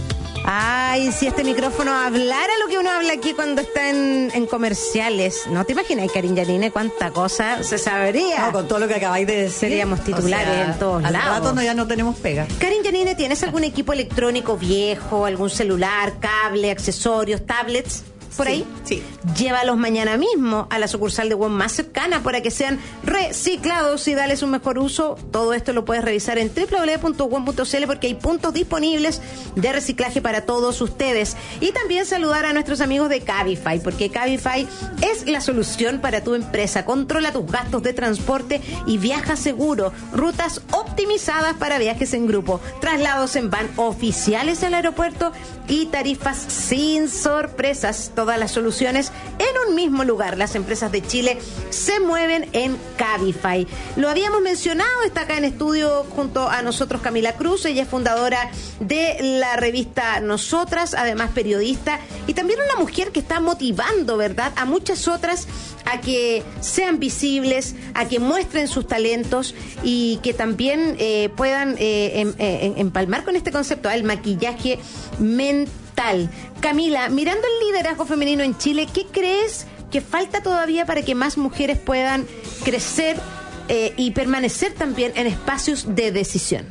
Ay, si este micrófono hablara lo que uno habla aquí cuando está en, en comerciales. ¿No te imaginas, Karin Yanine, cuánta cosa se sabría?
No, con todo lo que acabáis de decir.
Seríamos titulares, o sea, en todos
al
lados.
Al rato no, ya no tenemos pega.
Karin Yanine, ¿tienes algún equipo electrónico viejo, algún celular, cable, accesorios, tablets? ¿Por
sí,
ahí?
Sí.
Llévalos mañana mismo a la sucursal de WOM más cercana para que sean reciclados y darles un mejor uso. Todo esto lo puedes revisar en doble u doble u doble u punto wom punto c l porque hay puntos disponibles de reciclaje para todos ustedes. Y también saludar a nuestros amigos de Cabify, porque Cabify es la solución para tu empresa. Controla tus gastos de transporte y viaja seguro. Rutas optimizadas para viajes en grupo, traslados en van oficiales al aeropuerto y tarifas sin sorpresas. Todas las soluciones en un mismo lugar. Las empresas de Chile se mueven en Cabify. Lo habíamos mencionado, está acá en estudio junto a nosotros Camila Cruz. Ella es fundadora de la revista Nosotras, además periodista y también una mujer que está motivando, ¿verdad?, a muchas otras a que sean visibles, a que muestren sus talentos y que también eh, puedan eh, em, eh, empalmar con este concepto, el maquillaje mental. Camila, mirando el liderazgo femenino en Chile, ¿qué crees que falta todavía para que más mujeres puedan crecer eh, y permanecer también en espacios de decisión?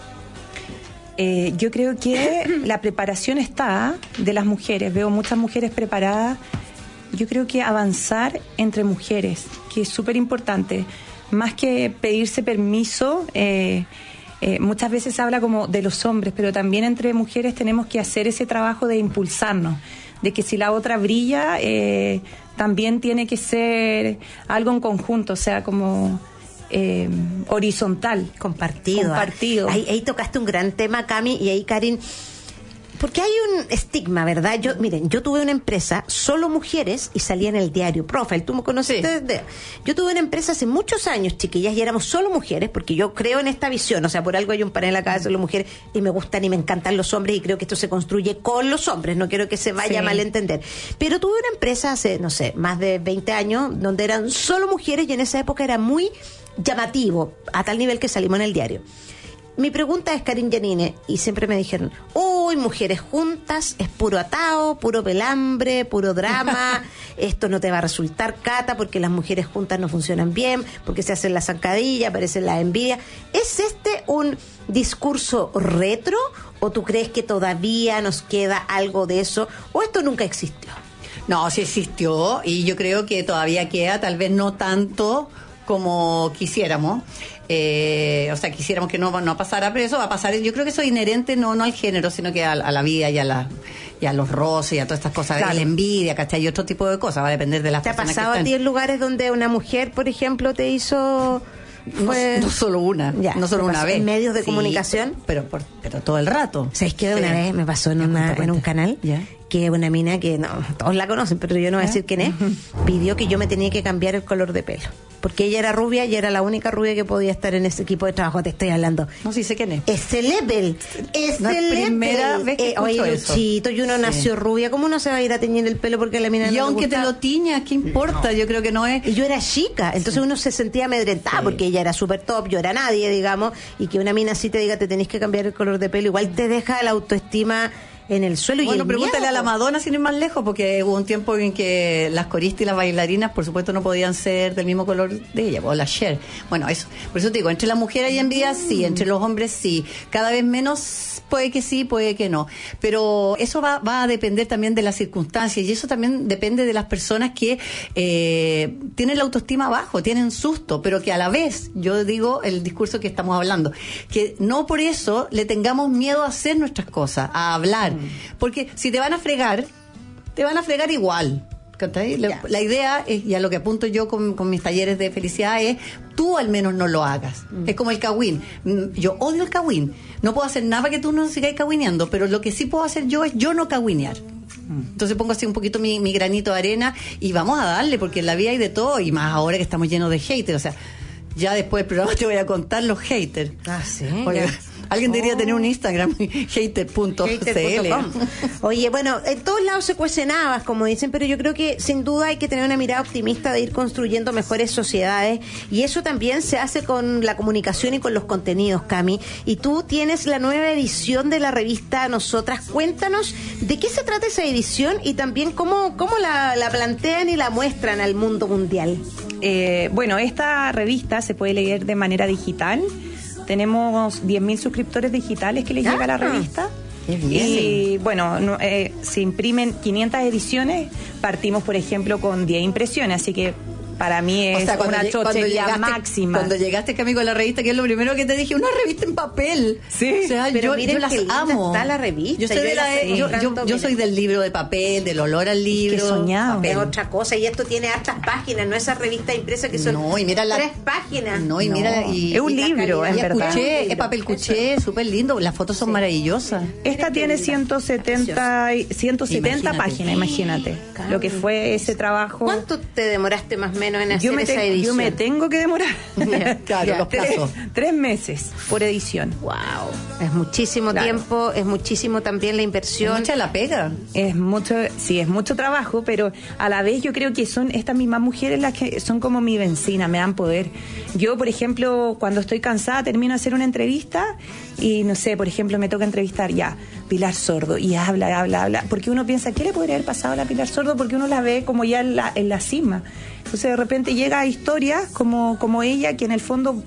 Eh, yo creo que la preparación está de las mujeres. Veo muchas mujeres preparadas. Yo creo que avanzar entre mujeres, que es súper importante, más que pedirse permiso. Eh, Eh, muchas veces se habla como de los hombres, pero también entre mujeres tenemos que hacer ese trabajo de impulsarnos, de que si la otra brilla, eh, también tiene que ser algo en conjunto, o sea, como eh, horizontal.
Compartido.
Compartido.
Ahí, ahí tocaste un gran tema, Cami, y ahí, Karin, porque hay un estigma, ¿verdad? Yo, miren, yo tuve una empresa, solo mujeres, y salía en el diario Profile. Tú me conoces. Sí. De, yo tuve una empresa hace muchos años, chiquillas, y éramos solo mujeres, porque yo creo en esta visión. O sea, por algo hay un panel acá de solo mujeres, y me gustan y me encantan los hombres, y creo que esto se construye con los hombres. No quiero que se vaya sí. a malentender. Pero tuve una empresa hace, no sé, más de veinte años, donde eran solo mujeres, y en esa época era muy llamativo, a tal nivel que salimos en el diario. Mi pregunta es, Karin Yanine, y siempre me dijeron, uy, mujeres juntas, es puro atao, puro pelambre, puro drama, esto no te va a resultar, Cata, porque las mujeres juntas no funcionan bien, porque se hacen la zancadilla, aparecen la envidia. ¿Es este un discurso retro o tú crees que todavía nos queda algo de eso o esto nunca existió?
No, sí existió y yo creo que todavía queda, tal vez no tanto como quisiéramos. Eh, o sea, quisiéramos que no, no pasara, pero eso va a pasar. Yo creo que eso es inherente no, no al género, sino que a, a la vida y a, la, y a los roces y a todas estas cosas, claro. A la envidia, ¿cachai? Y otro tipo de cosas, va a depender de las personas.
¿Te ha pasado a ti en lugares donde una mujer, por ejemplo, te hizo...
Fue... No, no solo una, ya, no solo una vez.
¿En medios de sí,
comunicación? Pero, por, pero todo el rato.
¿Sabes qué? Una sí. vez me pasó en, una, en un canal ¿Ya? que una mina que, no, todos la conocen, pero yo no voy a decir quién es, pidió que yo me tenía que cambiar el color de pelo. Porque ella era rubia y era la única rubia que podía estar en ese equipo de trabajo. Te estoy hablando.
No, sí sé quién es.
Ese level. Ese
no es
level.
primera vez que
eh, oye, Luchito, y uno sí. nació rubia. ¿Cómo uno se va a ir a teñir el pelo porque la mina
y
no
aunque
le gusta?
Te lo tiñas, ¿qué importa? No. Yo creo que no es...
Y yo era chica, entonces sí. uno se sentía amedrentada sí. porque ella era súper top, yo era nadie, digamos, y que una mina así te diga te tenés que cambiar el color de pelo, igual te deja la autoestima en el suelo.
Bueno,
y el
pregúntale
miedo.
a la Madonna sin ir más lejos, porque hubo un tiempo en que las coristas y las bailarinas, por supuesto, no podían ser del mismo color de ella, o la Cher. Bueno, eso, por eso te digo, entre las mujeres hay envidia, sí, entre los hombres sí, cada vez menos, puede que sí, puede que no, pero eso va, va a depender también de las circunstancias, y eso también depende de las personas que eh, tienen la autoestima bajo, tienen susto, pero que a la vez, yo digo el discurso que estamos hablando, que no por eso le tengamos miedo a hacer nuestras cosas, a hablar, porque si te van a fregar, te van a fregar igual. La, la idea es, y a lo que apunto yo con, con mis talleres de felicidad, es tú al menos no lo hagas. Mm. Es como el cagüín. Yo odio el cagüín. No puedo hacer nada para que tú no sigas cagüineando, pero lo que sí puedo hacer yo es yo no cagüinear. Mm. Entonces pongo así un poquito mi, mi granito de arena y vamos a darle, porque en la vida hay de todo, y más ahora que estamos llenos de haters. O sea, ya después del programa te voy a contar los haters.
Ah, sí.
Oye, Alguien oh. debería tener un Instagram, hater punto c l.
Oye, bueno, en todos lados se cuecen habas, como dicen, pero yo creo que sin duda hay que tener una mirada optimista de ir construyendo mejores sociedades, y eso también se hace con la comunicación y con los contenidos, Cami. Y tú tienes la nueva edición de la revista Nosotras. Cuéntanos de qué se trata esa edición y también cómo, cómo la, la plantean y la muestran al mundo mundial.
Eh, bueno, esta revista se puede leer de manera digital. Tenemos diez mil suscriptores digitales que les ah, llega la revista.
Qué bien.
Y bueno, no, eh, se imprimen quinientas ediciones. Partimos, por ejemplo, con diez impresiones, así que para mí es, o sea, una chochería máxima.
Cuando llegaste, Cami, con la revista, que es lo primero que te dije, una revista en papel.
Sí.
O sea,
pero
yo,
miren
yo las
qué linda
amo.
Está la revista.
Yo soy,
yo
de la, yo, yo, yo soy del libro de papel, del olor al libro.
Qué soñado.
Es otra cosa, y esto tiene hartas páginas, no esa revista impresa que son
no, y mira la,
tres páginas.
No, y mira
no.
y,
es un
y
libro, en verdad.
Cuché, es papel cuché, súper lindo, las fotos son sí. maravillosas.
Esta tiene ciento setenta, ciento setenta imagínate. Páginas, imagínate. Claro. Lo que fue ese trabajo.
¿Cuánto te demoraste más o menos en hacer
yo me
esa
te,
edición?
Yo me tengo que demorar.
Yeah, claro, yeah. los plazos.
Tres, tres meses por edición.
Wow. Es muchísimo claro. tiempo, es muchísimo también la inversión.
Es mucha la pega.
Es mucho, sí, es mucho trabajo, pero a la vez yo creo que son estas mismas mujeres las que son como mi benzina, me dan poder. Yo, por ejemplo, cuando estoy cansada, termino de hacer una entrevista y, no sé, por ejemplo, me toca entrevistar ya Pilar Sordo y habla, habla, habla, porque uno piensa, ¿qué le podría haber pasado a la Pilar Sordo? Porque uno la ve como ya en la, en la cima. Entonces de repente llega a historias como, como ella, que en el fondo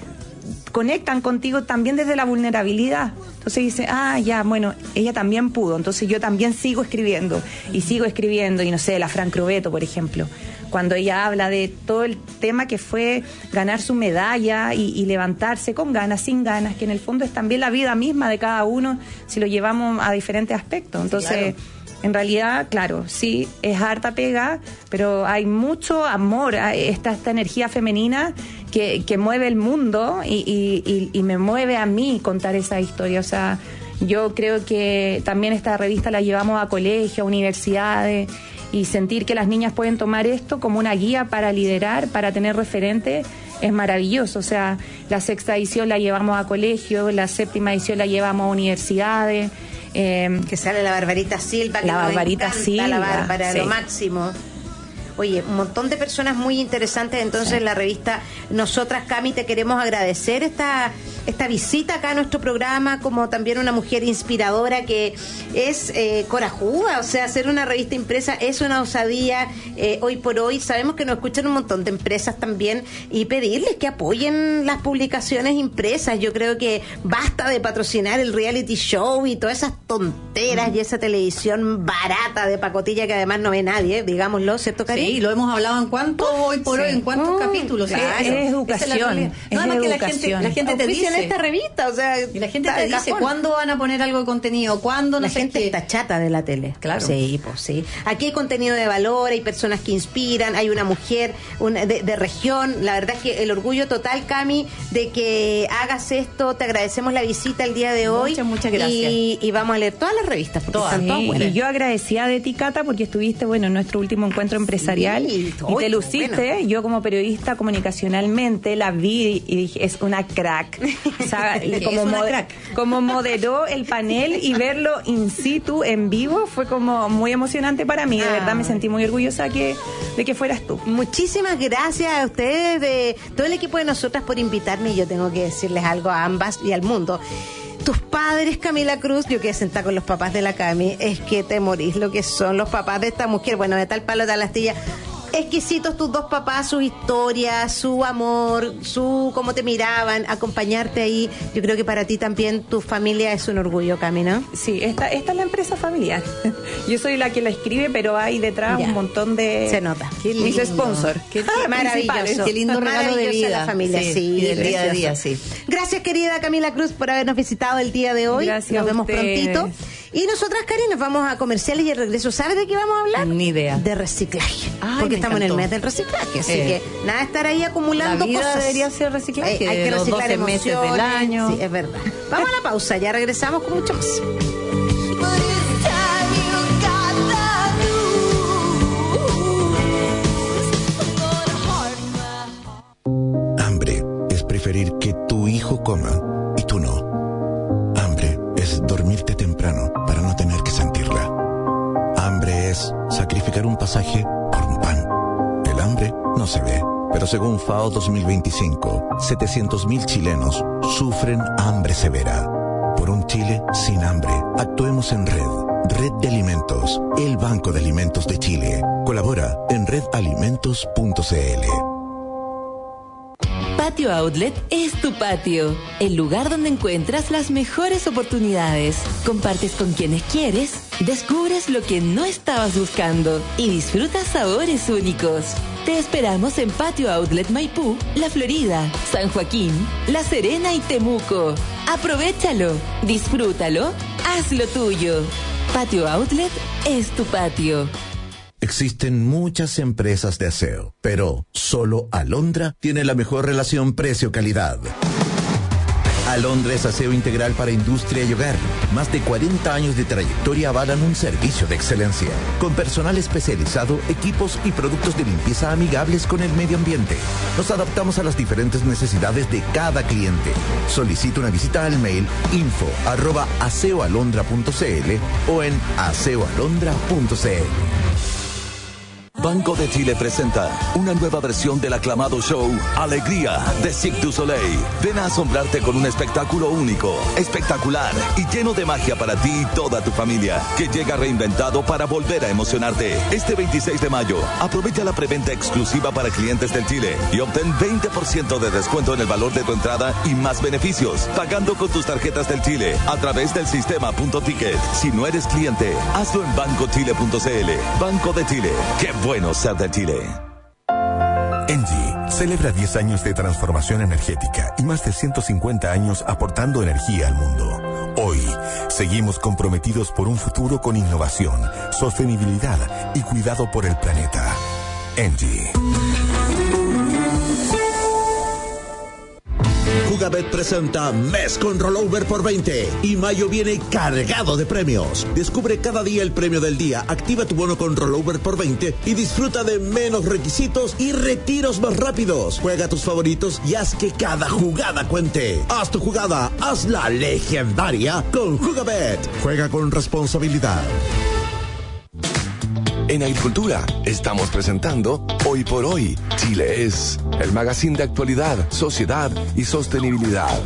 conectan contigo también desde la vulnerabilidad. Entonces dice, ah, ya, bueno, ella también pudo, entonces yo también sigo escribiendo, y sigo escribiendo, y no sé, la Fran Crobeto, por ejemplo, cuando ella habla de todo el tema que fue ganar su medalla y, y levantarse con ganas, sin ganas, que en el fondo es también la vida misma de cada uno, si lo llevamos a diferentes aspectos. Entonces... Claro. En realidad, claro, sí, es harta pega, pero hay mucho amor, esta, esta energía femenina que, que mueve el mundo y, y, y me mueve a mí contar esa historia. O sea, yo creo que también esta revista la llevamos a colegios, a universidades, y sentir que las niñas pueden tomar esto como una guía para liderar, para tener referentes, es maravilloso. O sea, la sexta edición la llevamos a colegios, la séptima edición la llevamos a universidades.
Eh, que sale la Barbarita Silva, que
la Barbarita Silva,
la Bárbara,
sí.
Lo máximo. Oye, un montón de personas muy interesantes. Entonces, sí. La revista Nosotras, Cami, te queremos agradecer esta esta visita acá a nuestro programa, como también una mujer inspiradora que es eh, corajuda. O sea, hacer una revista impresa es una osadía. Eh, hoy por hoy sabemos que nos escuchan un montón de empresas también, y pedirles que apoyen las publicaciones impresas. Yo creo que basta de patrocinar el reality show y todas esas tonteras mm. y esa televisión barata de pacotilla que además no ve nadie, digámoslo, ¿cierto, Cari?
Sí, lo hemos hablado en cuánto hoy por sí. hoy, en cuántos oh, capítulos.
Claro. Es, es educación. Es
Nada más que la
educación.
gente, la gente te dice
en esta revista, o sea,
y la gente te dice cuándo van a poner algo de contenido, cuándo no
la
sé
gente
qué.
Está chata de la tele.
Claro.
Sí, pues sí. Aquí hay contenido de valor, hay personas que inspiran, hay una mujer una, de, de región. La verdad es que el orgullo total, Cami, de que hagas esto. Te agradecemos la visita el día de hoy.
Muchas, muchas gracias.
Y, y vamos a leer todas las revistas, porque
todas,
están todas
sí,
buenas.
Y yo agradecida de ti, Cata, porque estuviste, bueno, en nuestro último encuentro empresarial
sí,
y te luciste. Bueno. Yo como periodista comunicacionalmente la vi y dije, es una crack. O sea, como,
una
mod-
crack.
como moderó el panel y verlo in situ, en vivo, fue como muy emocionante para mí. De ah. verdad me sentí muy orgullosa que, de que fueras tú.
Muchísimas gracias a ustedes, de todo el equipo de Nosotras, por invitarme. Y yo tengo que decirles algo a ambas y al mundo. Tus padres, Camila Cruz, yo quedé sentada con los papás de la Cami, es que te morís lo que son los papás de esta mujer. Bueno, de tal palo, de tal astilla. Exquisitos tus dos papás, sus historias, su amor, su cómo te miraban, acompañarte ahí. Yo creo que para ti también tu familia es un orgullo, Cami, ¿no?
Sí, esta, esta es la empresa familiar. Yo soy la que la escribe, pero hay detrás ya. un montón de...
Se nota.
Qué lindo. Mis sponsors.
Qué maravilloso.
Qué lindo regalo de vida.
La familia, sí.
sí y del día a día, sí.
Gracias, querida Camila Cruz, por habernos visitado el día de hoy.
Gracias.
Nos vemos
ustedes.
prontito. Y nosotras, Cari, nos vamos a comerciales y el regreso. ¿Sabes de qué vamos a hablar?
Ni idea.
De reciclaje.
Ay,
porque estamos
encantó.
en el mes del reciclaje. Así
eh.
que nada de estar ahí acumulando
la vida
cosas.
Debería ser reciclaje.
Eh, hay que
los
reciclar
doce meses
emociones.
del año.
Sí, es verdad. Vamos a la pausa. Ya regresamos con mucho más.
Hambre es preferir que tu hijo coma y tú no.
pasaje por un pan. El hambre no se ve, pero según FAO dos mil veinticinco, setecientos mil chilenos sufren hambre severa. Por un Chile sin hambre, actuemos en red. Red de Alimentos, el Banco de Alimentos de Chile. Colabora en red alimentos punto c l.
Patio Outlet es tu patio, el lugar donde encuentras las mejores oportunidades. Compartes con quienes quieres, descubres lo que no estabas buscando y disfrutas sabores únicos. Te esperamos en Patio Outlet Maipú, La Florida, San Joaquín, La Serena y Temuco. Aprovéchalo, disfrútalo, hazlo tuyo. Patio Outlet es tu patio.
Existen muchas empresas de aseo, pero solo Alondra tiene la mejor relación precio-calidad. Alondra es aseo integral para industria y hogar. Más de cuarenta años de trayectoria avalan un servicio de excelencia. Con personal especializado, equipos y productos de limpieza amigables con el medio ambiente. Nos adaptamos a las diferentes necesidades de cada cliente. Solicita una visita al mail info arroba aseoalondra punto c l o en aseoalondra punto c l.
Banco de Chile presenta una nueva versión del aclamado show Alegría de Cirque du Soleil. Ven a asombrarte con un espectáculo único, espectacular y lleno de magia para ti y toda tu familia, que llega reinventado para volver a emocionarte. Este veintiséis de mayo, aprovecha la preventa exclusiva para clientes del Chile y obtén veinte por ciento de descuento en el valor de tu entrada y más beneficios, pagando con tus tarjetas del Chile a través del sistema Punto Ticket. Si no eres cliente, hazlo en banco chile punto c l. Banco de Chile. ¡Qué bueno ser de Chile!
Engie celebra diez años de transformación energética y más de ciento cincuenta años aportando energía al mundo. Hoy, seguimos comprometidos por un futuro con innovación, sostenibilidad y cuidado por el planeta. Engie.
Jugabet presenta Mes con Rollover por veinte y mayo viene cargado de premios. Descubre cada día el premio del día, activa tu bono con Rollover por veinte y disfruta de menos requisitos y retiros más rápidos. Juega tus favoritos y haz que cada jugada cuente. Haz tu jugada, hazla legendaria con Jugabet. Juega con responsabilidad.
En Agricultura estamos presentando Hoy por Hoy, Chile es, el magazine de actualidad, sociedad y sostenibilidad.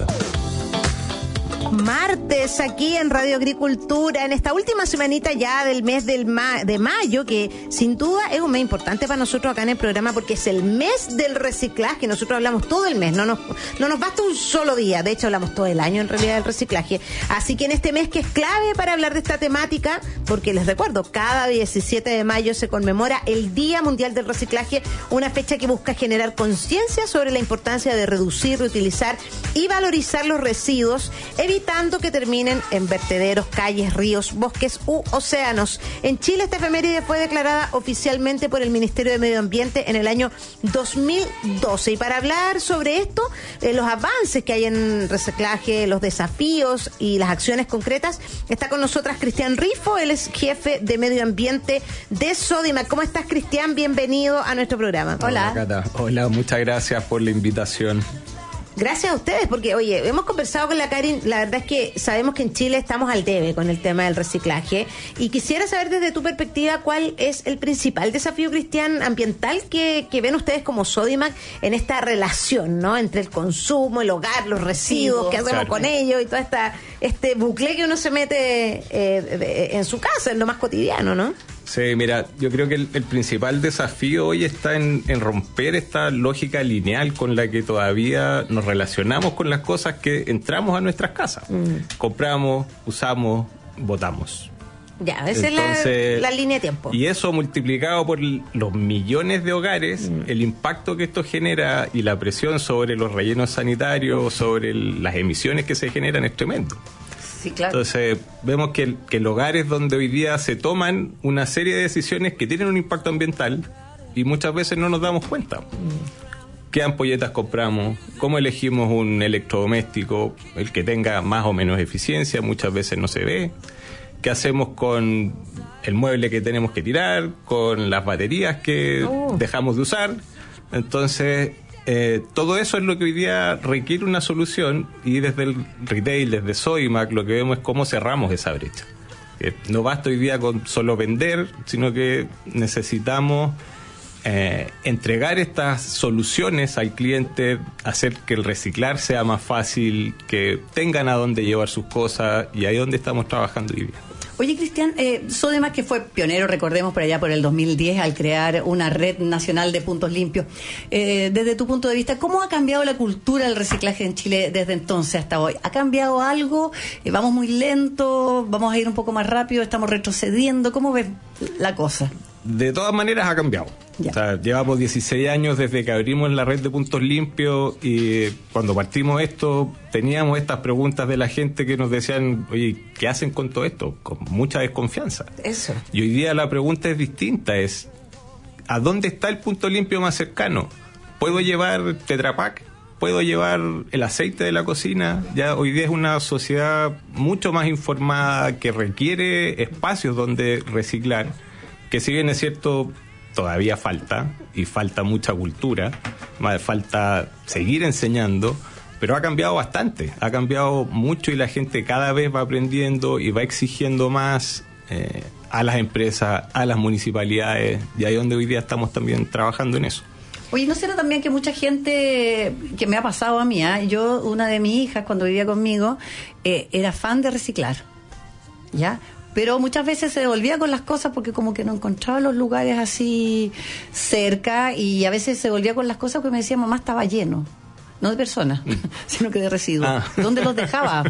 Martes aquí en Radio Agricultura, en esta última semanita ya del mes del ma- de mayo, que sin duda es un mes importante para nosotros acá en el programa porque es el mes del reciclaje. Nosotros hablamos todo el mes, no nos, no nos basta un solo día, de hecho hablamos todo el año en realidad del reciclaje. Así que en este mes que es clave para hablar de esta temática, porque les recuerdo, cada diecisiete de mayo se conmemora el Día Mundial del Reciclaje, una fecha que busca generar conciencia sobre la importancia de reducir, reutilizar y valorizar los residuos, evitando que terminen en vertederos, calles, ríos, bosques u océanos. En Chile esta efeméride fue declarada oficialmente por el Ministerio de Medio Ambiente en el año dos mil doce. Y para hablar sobre esto, eh, los avances que hay en reciclaje, los desafíos y las acciones concretas, está con nosotras Cristian Rifo, él es jefe de Medio Ambiente de Sodimac. ¿Cómo estás, Cristian? Bienvenido a nuestro programa. Hola.
Hola, Cata. Hola, muchas gracias por la invitación.
Gracias a ustedes, porque, oye, hemos conversado con la Karin, la verdad es que sabemos que en Chile estamos al debe con el tema del reciclaje, y quisiera saber desde tu perspectiva cuál es el principal desafío, Cristian, ambiental que, que ven ustedes como Sodimac en esta relación, ¿no?, entre el consumo, el hogar, los residuos, qué hacemos claro. con ellos y todo esta, este bucle que uno se mete eh, de, en su casa, en lo más cotidiano, ¿no?
Sí, mira, yo creo que el, el principal desafío hoy está en, en romper esta lógica lineal con la que todavía nos relacionamos con las cosas que entramos a nuestras casas. Mm. Compramos, usamos, botamos.
Ya, esa Entonces, es la, la línea de tiempo.
Y eso multiplicado por los millones de hogares, mm. el impacto que esto genera y la presión sobre los rellenos sanitarios, sobre el, las emisiones que se generan es tremendo.
Sí, claro.
Entonces, vemos que, que el hogar es donde hoy día se toman una serie de decisiones que tienen un impacto ambiental y muchas veces no nos damos cuenta. Mm. ¿Qué ampolletas compramos? ¿Cómo elegimos un electrodoméstico? El que tenga más o menos eficiencia, muchas veces no se ve. ¿Qué hacemos con el mueble que tenemos que tirar? ¿Con las baterías que oh. dejamos de usar? Entonces... Eh, todo eso es lo que hoy día requiere una solución, y desde el retail, desde Sodimac, lo que vemos es cómo cerramos esa brecha. Eh, no basta hoy día con solo vender, sino que necesitamos eh, entregar estas soluciones al cliente, hacer que el reciclar sea más fácil, que tengan a dónde llevar sus cosas, y ahí es donde estamos trabajando hoy día.
Oye, Cristian, eh, Sodimac, que fue pionero, recordemos, por allá por el dos mil diez, al crear una red nacional de puntos limpios. Eh, desde tu punto de vista, ¿cómo ha cambiado la cultura del reciclaje en Chile desde entonces hasta hoy? ¿Ha cambiado algo? Eh, ¿Vamos muy lento? ¿Vamos a ir un poco más rápido? ¿Estamos retrocediendo? ¿Cómo ves la cosa?
De todas maneras ha cambiado. O sea, llevamos dieciséis años desde que abrimos la red de puntos limpios, y cuando partimos esto teníamos estas preguntas de la gente que nos decían, oye, ¿qué hacen con todo esto? Con mucha desconfianza.
Eso.
Y hoy día la pregunta es distinta, es ¿a dónde está el punto limpio más cercano? ¿Puedo llevar Tetra Pak? ¿Puedo llevar el aceite de la cocina? Ya hoy día es una sociedad mucho más informada, que requiere espacios donde reciclar, que si bien es cierto, todavía falta, y falta mucha cultura, falta seguir enseñando, pero ha cambiado bastante, ha cambiado mucho, y la gente cada vez va aprendiendo y va exigiendo más eh, a las empresas, a las municipalidades, y ahí es donde hoy día estamos también trabajando en eso.
Oye, ¿no será también que mucha gente, que me ha pasado a mí, ¿eh? Yo, una de mis hijas, cuando vivía conmigo, eh, era fan de reciclar, ¿ya?, pero muchas veces se devolvía con las cosas porque como que no encontraba los lugares así cerca, y a veces se volvía con las cosas porque me decía, mamá, estaba lleno, no de personas, mm. sino que de residuos. Ah. ¿Dónde los dejaba?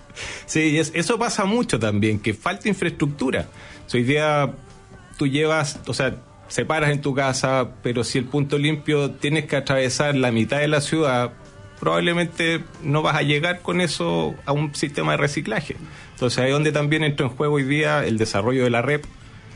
Sí, es, eso pasa mucho también, que falta infraestructura. So, hoy día tú llevas, o sea, separas en tu casa, pero si el punto limpio tienes que atravesar la mitad de la ciudad, probablemente no vas a llegar con eso a un sistema de reciclaje. Entonces ahí es donde también entra en juego hoy día el desarrollo de la R E P,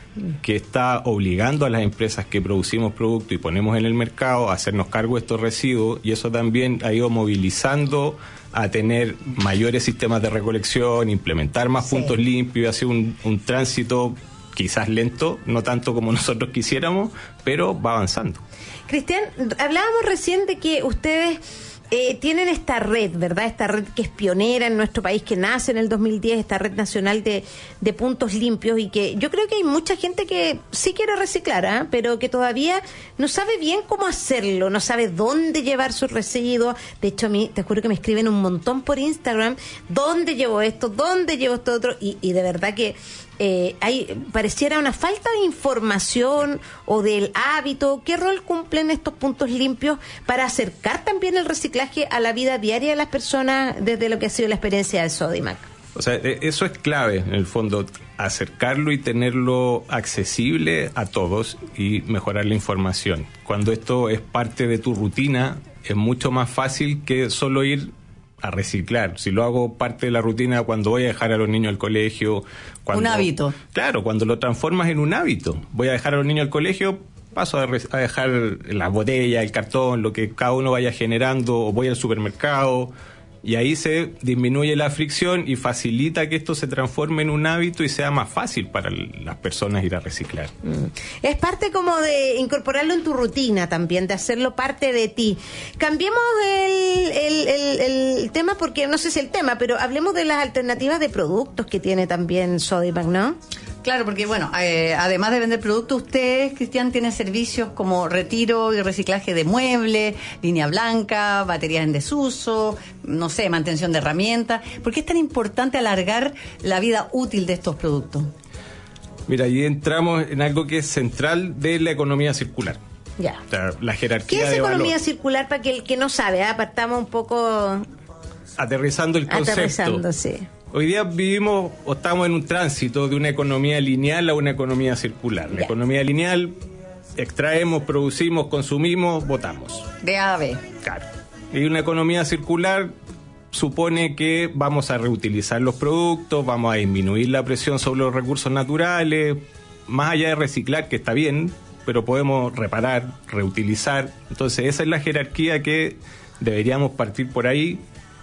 que está obligando a las empresas que producimos productos y ponemos en el mercado a hacernos cargo de estos residuos, y eso también ha ido movilizando a tener mayores sistemas de recolección, implementar más sí. puntos limpios, y hacer un, un tránsito quizás lento, no tanto como nosotros quisiéramos, pero va avanzando.
Cristian, hablábamos recién de que ustedes Eh, tienen esta red, ¿verdad? Esta red que es pionera en nuestro país, que nace en el dos mil diez, esta red nacional de, de puntos limpios, y que yo creo que hay mucha gente que sí quiere reciclar, ¿eh? Pero que todavía no sabe bien cómo hacerlo, no sabe dónde llevar sus residuos. De hecho, a mí, te juro que me escriben un montón por Instagram, ¿dónde llevo esto? ¿Dónde llevo esto otro? Y, y de verdad que Eh, hay, pareciera una falta de información o del hábito. ¿Qué rol cumplen estos puntos limpios para acercar también el reciclaje a la vida diaria de las personas desde lo que ha sido la experiencia del Sodimac?
O sea, eso es clave, en el fondo, acercarlo y tenerlo accesible a todos y mejorar la información. Cuando esto es parte de tu rutina, es mucho más fácil que solo ir a reciclar. Si lo hago parte de la rutina cuando voy a dejar a los niños al colegio, cuando,
un hábito.
Claro, cuando lo transformas en un hábito. Voy a dejar a los niños al colegio, paso a, re, a dejar la botella, el cartón, lo que cada uno vaya generando, o voy al supermercado, y ahí se disminuye la fricción y facilita que esto se transforme en un hábito y sea más fácil para las personas ir a reciclar.
Mm. Es parte como de incorporarlo en tu rutina también, de hacerlo parte de ti. Cambiemos el, el, el, el tema, porque no sé si el tema, pero hablemos de las alternativas de productos que tiene también Sodimac, ¿no?
Claro, porque bueno, eh, además de vender productos, ustedes, Cristian, tienen servicios como retiro y reciclaje de muebles, línea blanca, baterías en desuso, no sé, mantención de herramientas. ¿Por qué es tan importante alargar la vida útil de estos productos?
Mira, ahí entramos en algo que es central de la economía circular.
Ya.
O sea, la jerarquía
¿Qué es
de
economía
valor.
circular para que el que no sabe? ¿eh? Apartamos un poco.
Aterrizando el concepto.
Aterrizando, sí.
Hoy día vivimos o estamos en un tránsito de una economía lineal a una economía circular. La economía lineal, extraemos, producimos, consumimos, botamos.
De A a B.
Claro. Y una economía circular supone que vamos a reutilizar los productos, vamos a disminuir la presión sobre los recursos naturales, más allá de reciclar, que está bien, pero podemos reparar, reutilizar. Entonces esa es la jerarquía que deberíamos partir por ahí,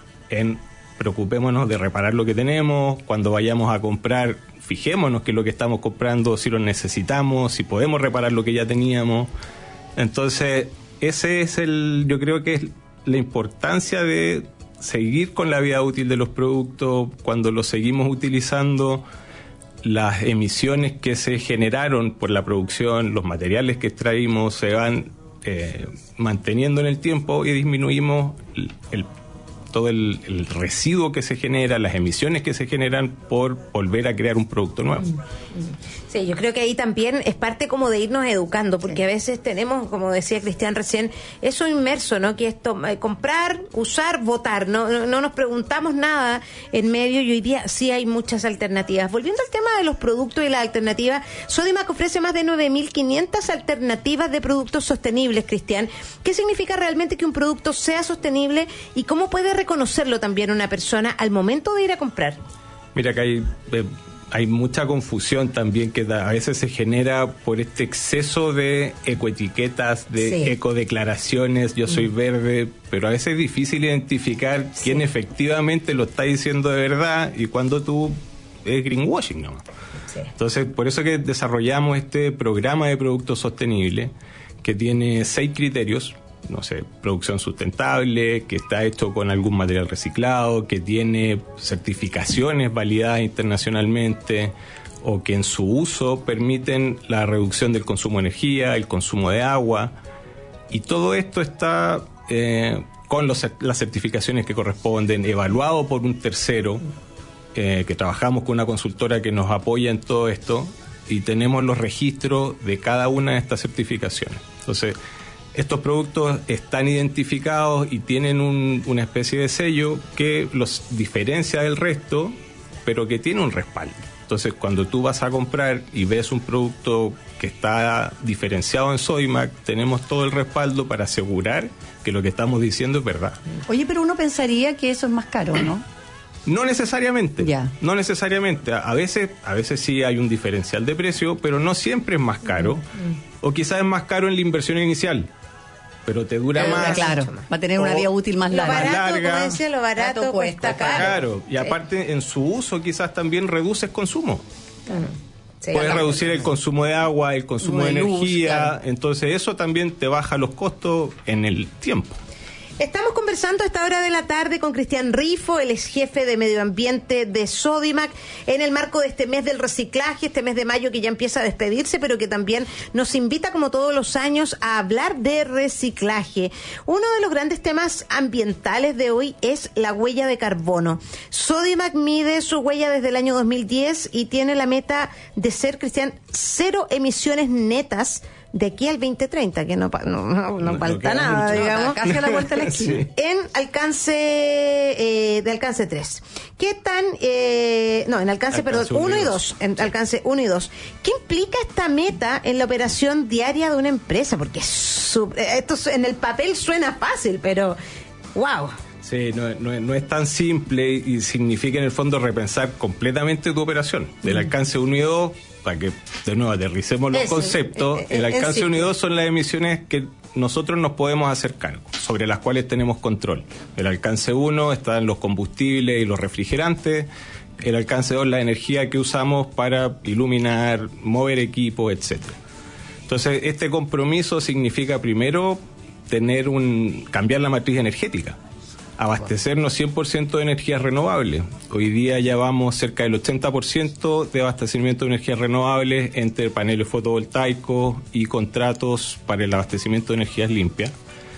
en preocupémonos de reparar lo que tenemos. Cuando vayamos a comprar, fijémonos que lo que estamos comprando, si lo necesitamos, si podemos reparar lo que ya teníamos. Entonces, ese es el, yo creo que es la importancia de seguir con la vida útil de los productos. Cuando los seguimos utilizando, las emisiones que se generaron por la producción, los materiales que extraímos se van eh, manteniendo en el tiempo y disminuimos el, el todo el, el residuo que se genera, las emisiones que se generan por volver a crear un producto nuevo.
Sí, yo creo que ahí también es parte como de irnos educando, porque a veces tenemos, como decía Cristian recién, eso inmerso, ¿no? Que es eh, comprar, usar, votar, ¿no? ¿no? No nos preguntamos nada en medio y hoy día sí hay muchas alternativas. Volviendo al tema de los productos y las alternativas, Sodimac ofrece más de nueve mil quinientas alternativas de productos sostenibles, Cristian. ¿Qué significa realmente que un producto sea sostenible y cómo puede reconocerlo también una persona al momento de ir a comprar?
Mira que hay... Eh, Hay mucha confusión también que a veces se genera por este exceso de ecoetiquetas, de sí. ecodeclaraciones, yo soy mm. verde, pero a veces es difícil identificar sí. quién efectivamente lo está diciendo de verdad y cuando tú es greenwashing, ¿no? Sí. Entonces, por eso que desarrollamos este programa de productos sostenibles que tiene seis criterios. No sé, producción sustentable, que está hecho con algún material reciclado, que tiene certificaciones validadas internacionalmente o que en su uso permiten la reducción del consumo de energía, el consumo de agua, y todo esto está eh, con los, las certificaciones que corresponden, evaluado por un tercero, eh, que trabajamos con una consultora que nos apoya en todo esto y tenemos los registros de cada una de estas certificaciones. Entonces, estos productos están identificados y tienen un, una especie de sello que los diferencia del resto, pero que tiene un respaldo. Entonces, cuando tú vas a comprar y ves un producto que está diferenciado en Sodimac, tenemos todo el respaldo para asegurar que lo que estamos diciendo es verdad.
Oye, pero uno pensaría que eso es más caro, ¿no?
No necesariamente.
Ya.
No necesariamente. A veces, a veces sí hay un diferencial de precio, pero no siempre es más caro. Mm. O quizás es más caro en la inversión inicial. Pero te dura
pero
más.
Claro, va a tener una vida útil más larga.
Lo barato,
más larga,
como decía, lo barato, barato cuesta, cuesta caro.
Claro, y aparte en su uso quizás también reduces consumo. Claro. Sí, puedes reducir el consumo de agua, el consumo de, de luz, energía, claro. Entonces eso también te baja los costos en el tiempo.
Estamos conversando a esta hora de la tarde con Cristian Rifo, el ex jefe de medio ambiente de Sodimac, en el marco de este mes del reciclaje, este mes de mayo que ya empieza a despedirse, pero que también nos invita, como todos los años, a hablar de reciclaje. Uno de los grandes temas ambientales de hoy es la huella de carbono. Sodimac mide su huella desde el año dos mil diez y tiene la meta de ser, Cristian, cero emisiones netas de aquí al veinte treinta, que no, no, no, no falta no nada, mucho. digamos. Casi a la vuelta de la esquina. Sí. En alcance, eh, de alcance tres. ¿Qué tan, eh, no, en alcance, alcance perdón, uno y dos, en alcance uno y dos. ¿Qué implica esta meta en la operación diaria de una empresa? Porque su, esto en el papel suena fácil, pero, wow.
Sí, no, no, no es tan simple y significa en el fondo repensar completamente tu operación. Del alcance uno y dos, para que de nuevo aterricemos los Ese, conceptos, eh, eh, el alcance uno y dos son las emisiones que nosotros nos podemos hacer cargo, sobre las cuales tenemos control. El alcance uno están los combustibles y los refrigerantes, el alcance dos la energía que usamos para iluminar, mover equipos, etcétera. Entonces, este compromiso significa primero tener un cambiar la matriz energética. Abastecernos cien por ciento de energías renovables. Hoy día ya vamos cerca del ochenta por ciento de abastecimiento de energías renovables entre paneles fotovoltaicos y contratos para el abastecimiento de energías limpias.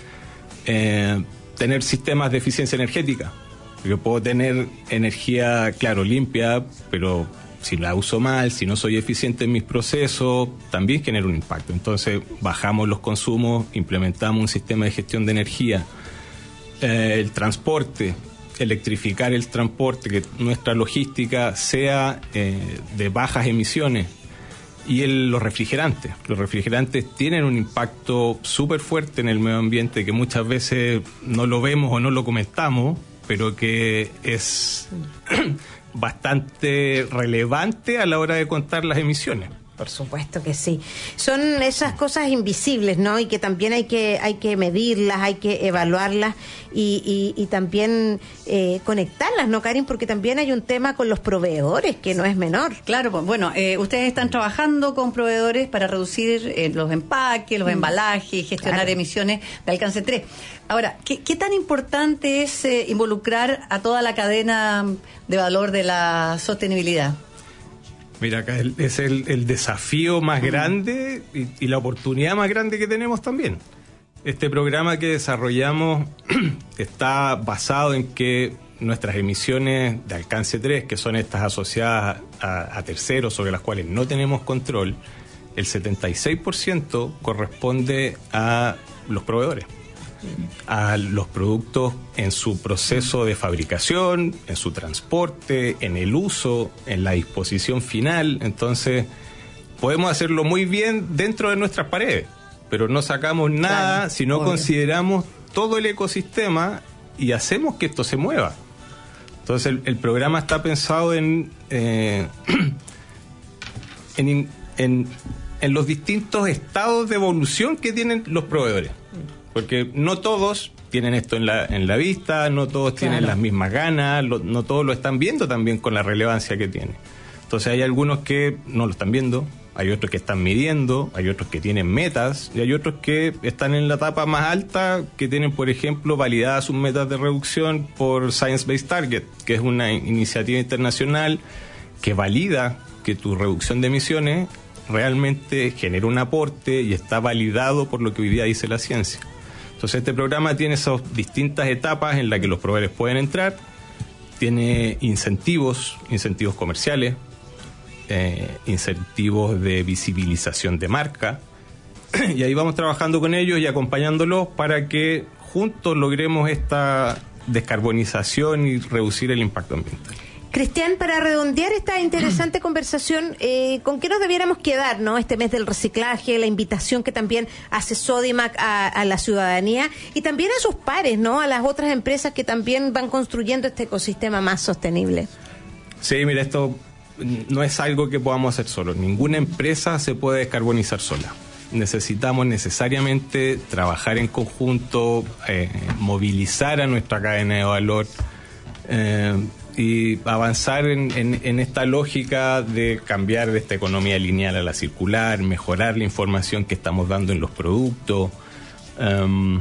Eh, tener sistemas de eficiencia energética. Yo puedo tener energía, claro, limpia, pero si la uso mal, si no soy eficiente en mis procesos, también genera un impacto. Entonces bajamos los consumos, implementamos un sistema de gestión de energía. Eh, el transporte, electrificar el transporte, que nuestra logística sea eh, de bajas emisiones, y el, los refrigerantes. Los refrigerantes tienen un impacto súper fuerte en el medio ambiente que muchas veces no lo vemos o no lo comentamos, pero que es bastante relevante a la hora de contar las emisiones.
Por supuesto que sí. Son esas cosas invisibles, ¿no? Y que también hay que hay que medirlas, hay que evaluarlas y, y, y también eh, conectarlas, ¿no, Karin? Porque también hay un tema con los proveedores que no es menor.
Claro, pues bueno, eh, ustedes están trabajando con proveedores para reducir eh, los empaques, los mm. embalajes, gestionar claro. emisiones de alcance tres. Ahora, ¿qué, qué tan importante es eh, involucrar a toda la cadena de valor de la sostenibilidad?
Mira, acá es el, el desafío más grande y, y la oportunidad más grande que tenemos también. Este programa que desarrollamos está basado en que nuestras emisiones de alcance tres, que son estas asociadas a, a terceros sobre las cuales no tenemos control, el setenta y seis por ciento corresponde a los proveedores, a los productos en su proceso de fabricación, en su transporte, en el uso, en la disposición final. Entonces, podemos hacerlo muy bien dentro de nuestras paredes, pero no sacamos nada claro, si no obvio. consideramos todo el ecosistema y hacemos que esto se mueva. Entonces, el, el programa está pensado en, eh, en, en, en los distintos estados de evolución que tienen los proveedores. Porque no todos tienen esto en la, en la vista, no todos tienen claro. las mismas ganas, lo, no todos lo están viendo también con la relevancia que tiene. Entonces hay algunos que no lo están viendo, hay otros que están midiendo, hay otros que tienen metas y hay otros que están en la etapa más alta, que tienen, por ejemplo, validadas sus metas de reducción por Science Based Target, que es una iniciativa internacional que valida que tu reducción de emisiones realmente genera un aporte y está validado por lo que hoy día dice la ciencia. Entonces este programa tiene esas distintas etapas en las que los proveedores pueden entrar, tiene incentivos, incentivos comerciales, eh, incentivos de visibilización de marca, y ahí vamos trabajando con ellos y acompañándolos para que juntos logremos esta descarbonización y reducir el impacto ambiental.
Cristian, para redondear esta interesante conversación, eh, ¿con qué nos debiéramos quedar, no? Este mes del reciclaje, la invitación que también hace Sodimac a, a la ciudadanía y también a sus pares, ¿no? A las otras empresas que también van construyendo este ecosistema más sostenible.
Sí, mira, esto no es algo que podamos hacer solos. Ninguna empresa se puede descarbonizar sola. Necesitamos necesariamente trabajar en conjunto, eh, movilizar a nuestra cadena de valor, eh, y avanzar en, en, en esta lógica de cambiar de esta economía lineal a la circular, mejorar la información que estamos dando en los productos, um,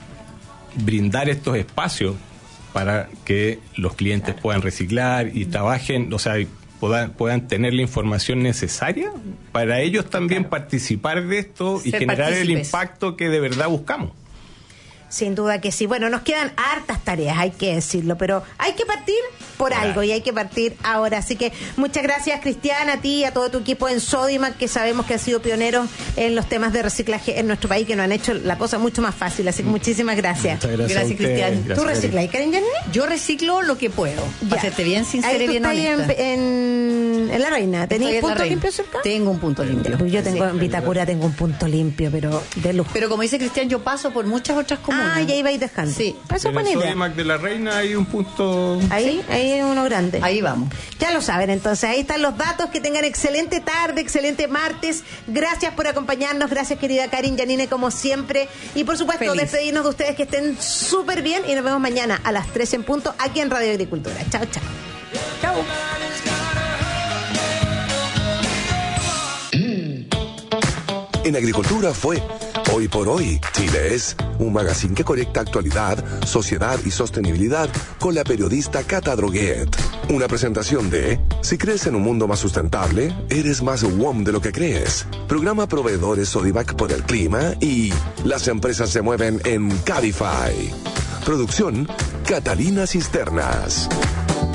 brindar estos espacios para que los clientes puedan reciclar y trabajen, o sea, puedan, puedan tener la información necesaria para ellos también participar de esto y generar el impacto que de verdad buscamos.
Sin duda que sí. Bueno, nos quedan hartas tareas, hay que decirlo, pero hay que partir por claro. algo y hay que partir ahora. Así que muchas gracias, Cristian, a ti y a todo tu equipo en Sodimac, que sabemos que han sido pioneros en los temas de reciclaje en nuestro país, que nos han hecho la cosa mucho más fácil. Así que muchísimas gracias.
Muchas gracias,
gracias Cristian. ¿Tú reciclas, Karen Yanni?
Yo reciclo lo que puedo. Para serte bien sincera y bien honesta.
En, en, en La Reina. ¿Tenés punto limpio cerca?
Tengo un punto limpio.
Yo tengo sí. en Vitacura tengo un punto limpio, pero de lujo.
Pero como dice Cristian, yo paso por muchas otras comunas.
Ah, ya iba a ir dejando.
Sí.
Eso
en el Sodimac de La Reina hay un punto...
Ahí, ¿sí? Ahí hay uno grande.
Ahí vamos.
Ya lo saben, entonces ahí están los datos. Que tengan excelente tarde, excelente martes. Gracias por acompañarnos. Gracias, querida Karen Yanine, como siempre. Y por supuesto, Feliz. despedirnos de ustedes, que estén súper bien. Y nos vemos mañana a las tres en punto aquí en Radio Agricultura. Chao, chao. Chao.
En Agricultura fue Hoy por Hoy. Chile es un magazine que conecta actualidad, sociedad y sostenibilidad con la periodista Cata Droguet. Una presentación de Si crees en un mundo más sustentable, eres más W O M de lo que crees. Programa Proveedores Sodimac por el clima y Las empresas se mueven en Cabify. Producción Catalina Cisternas.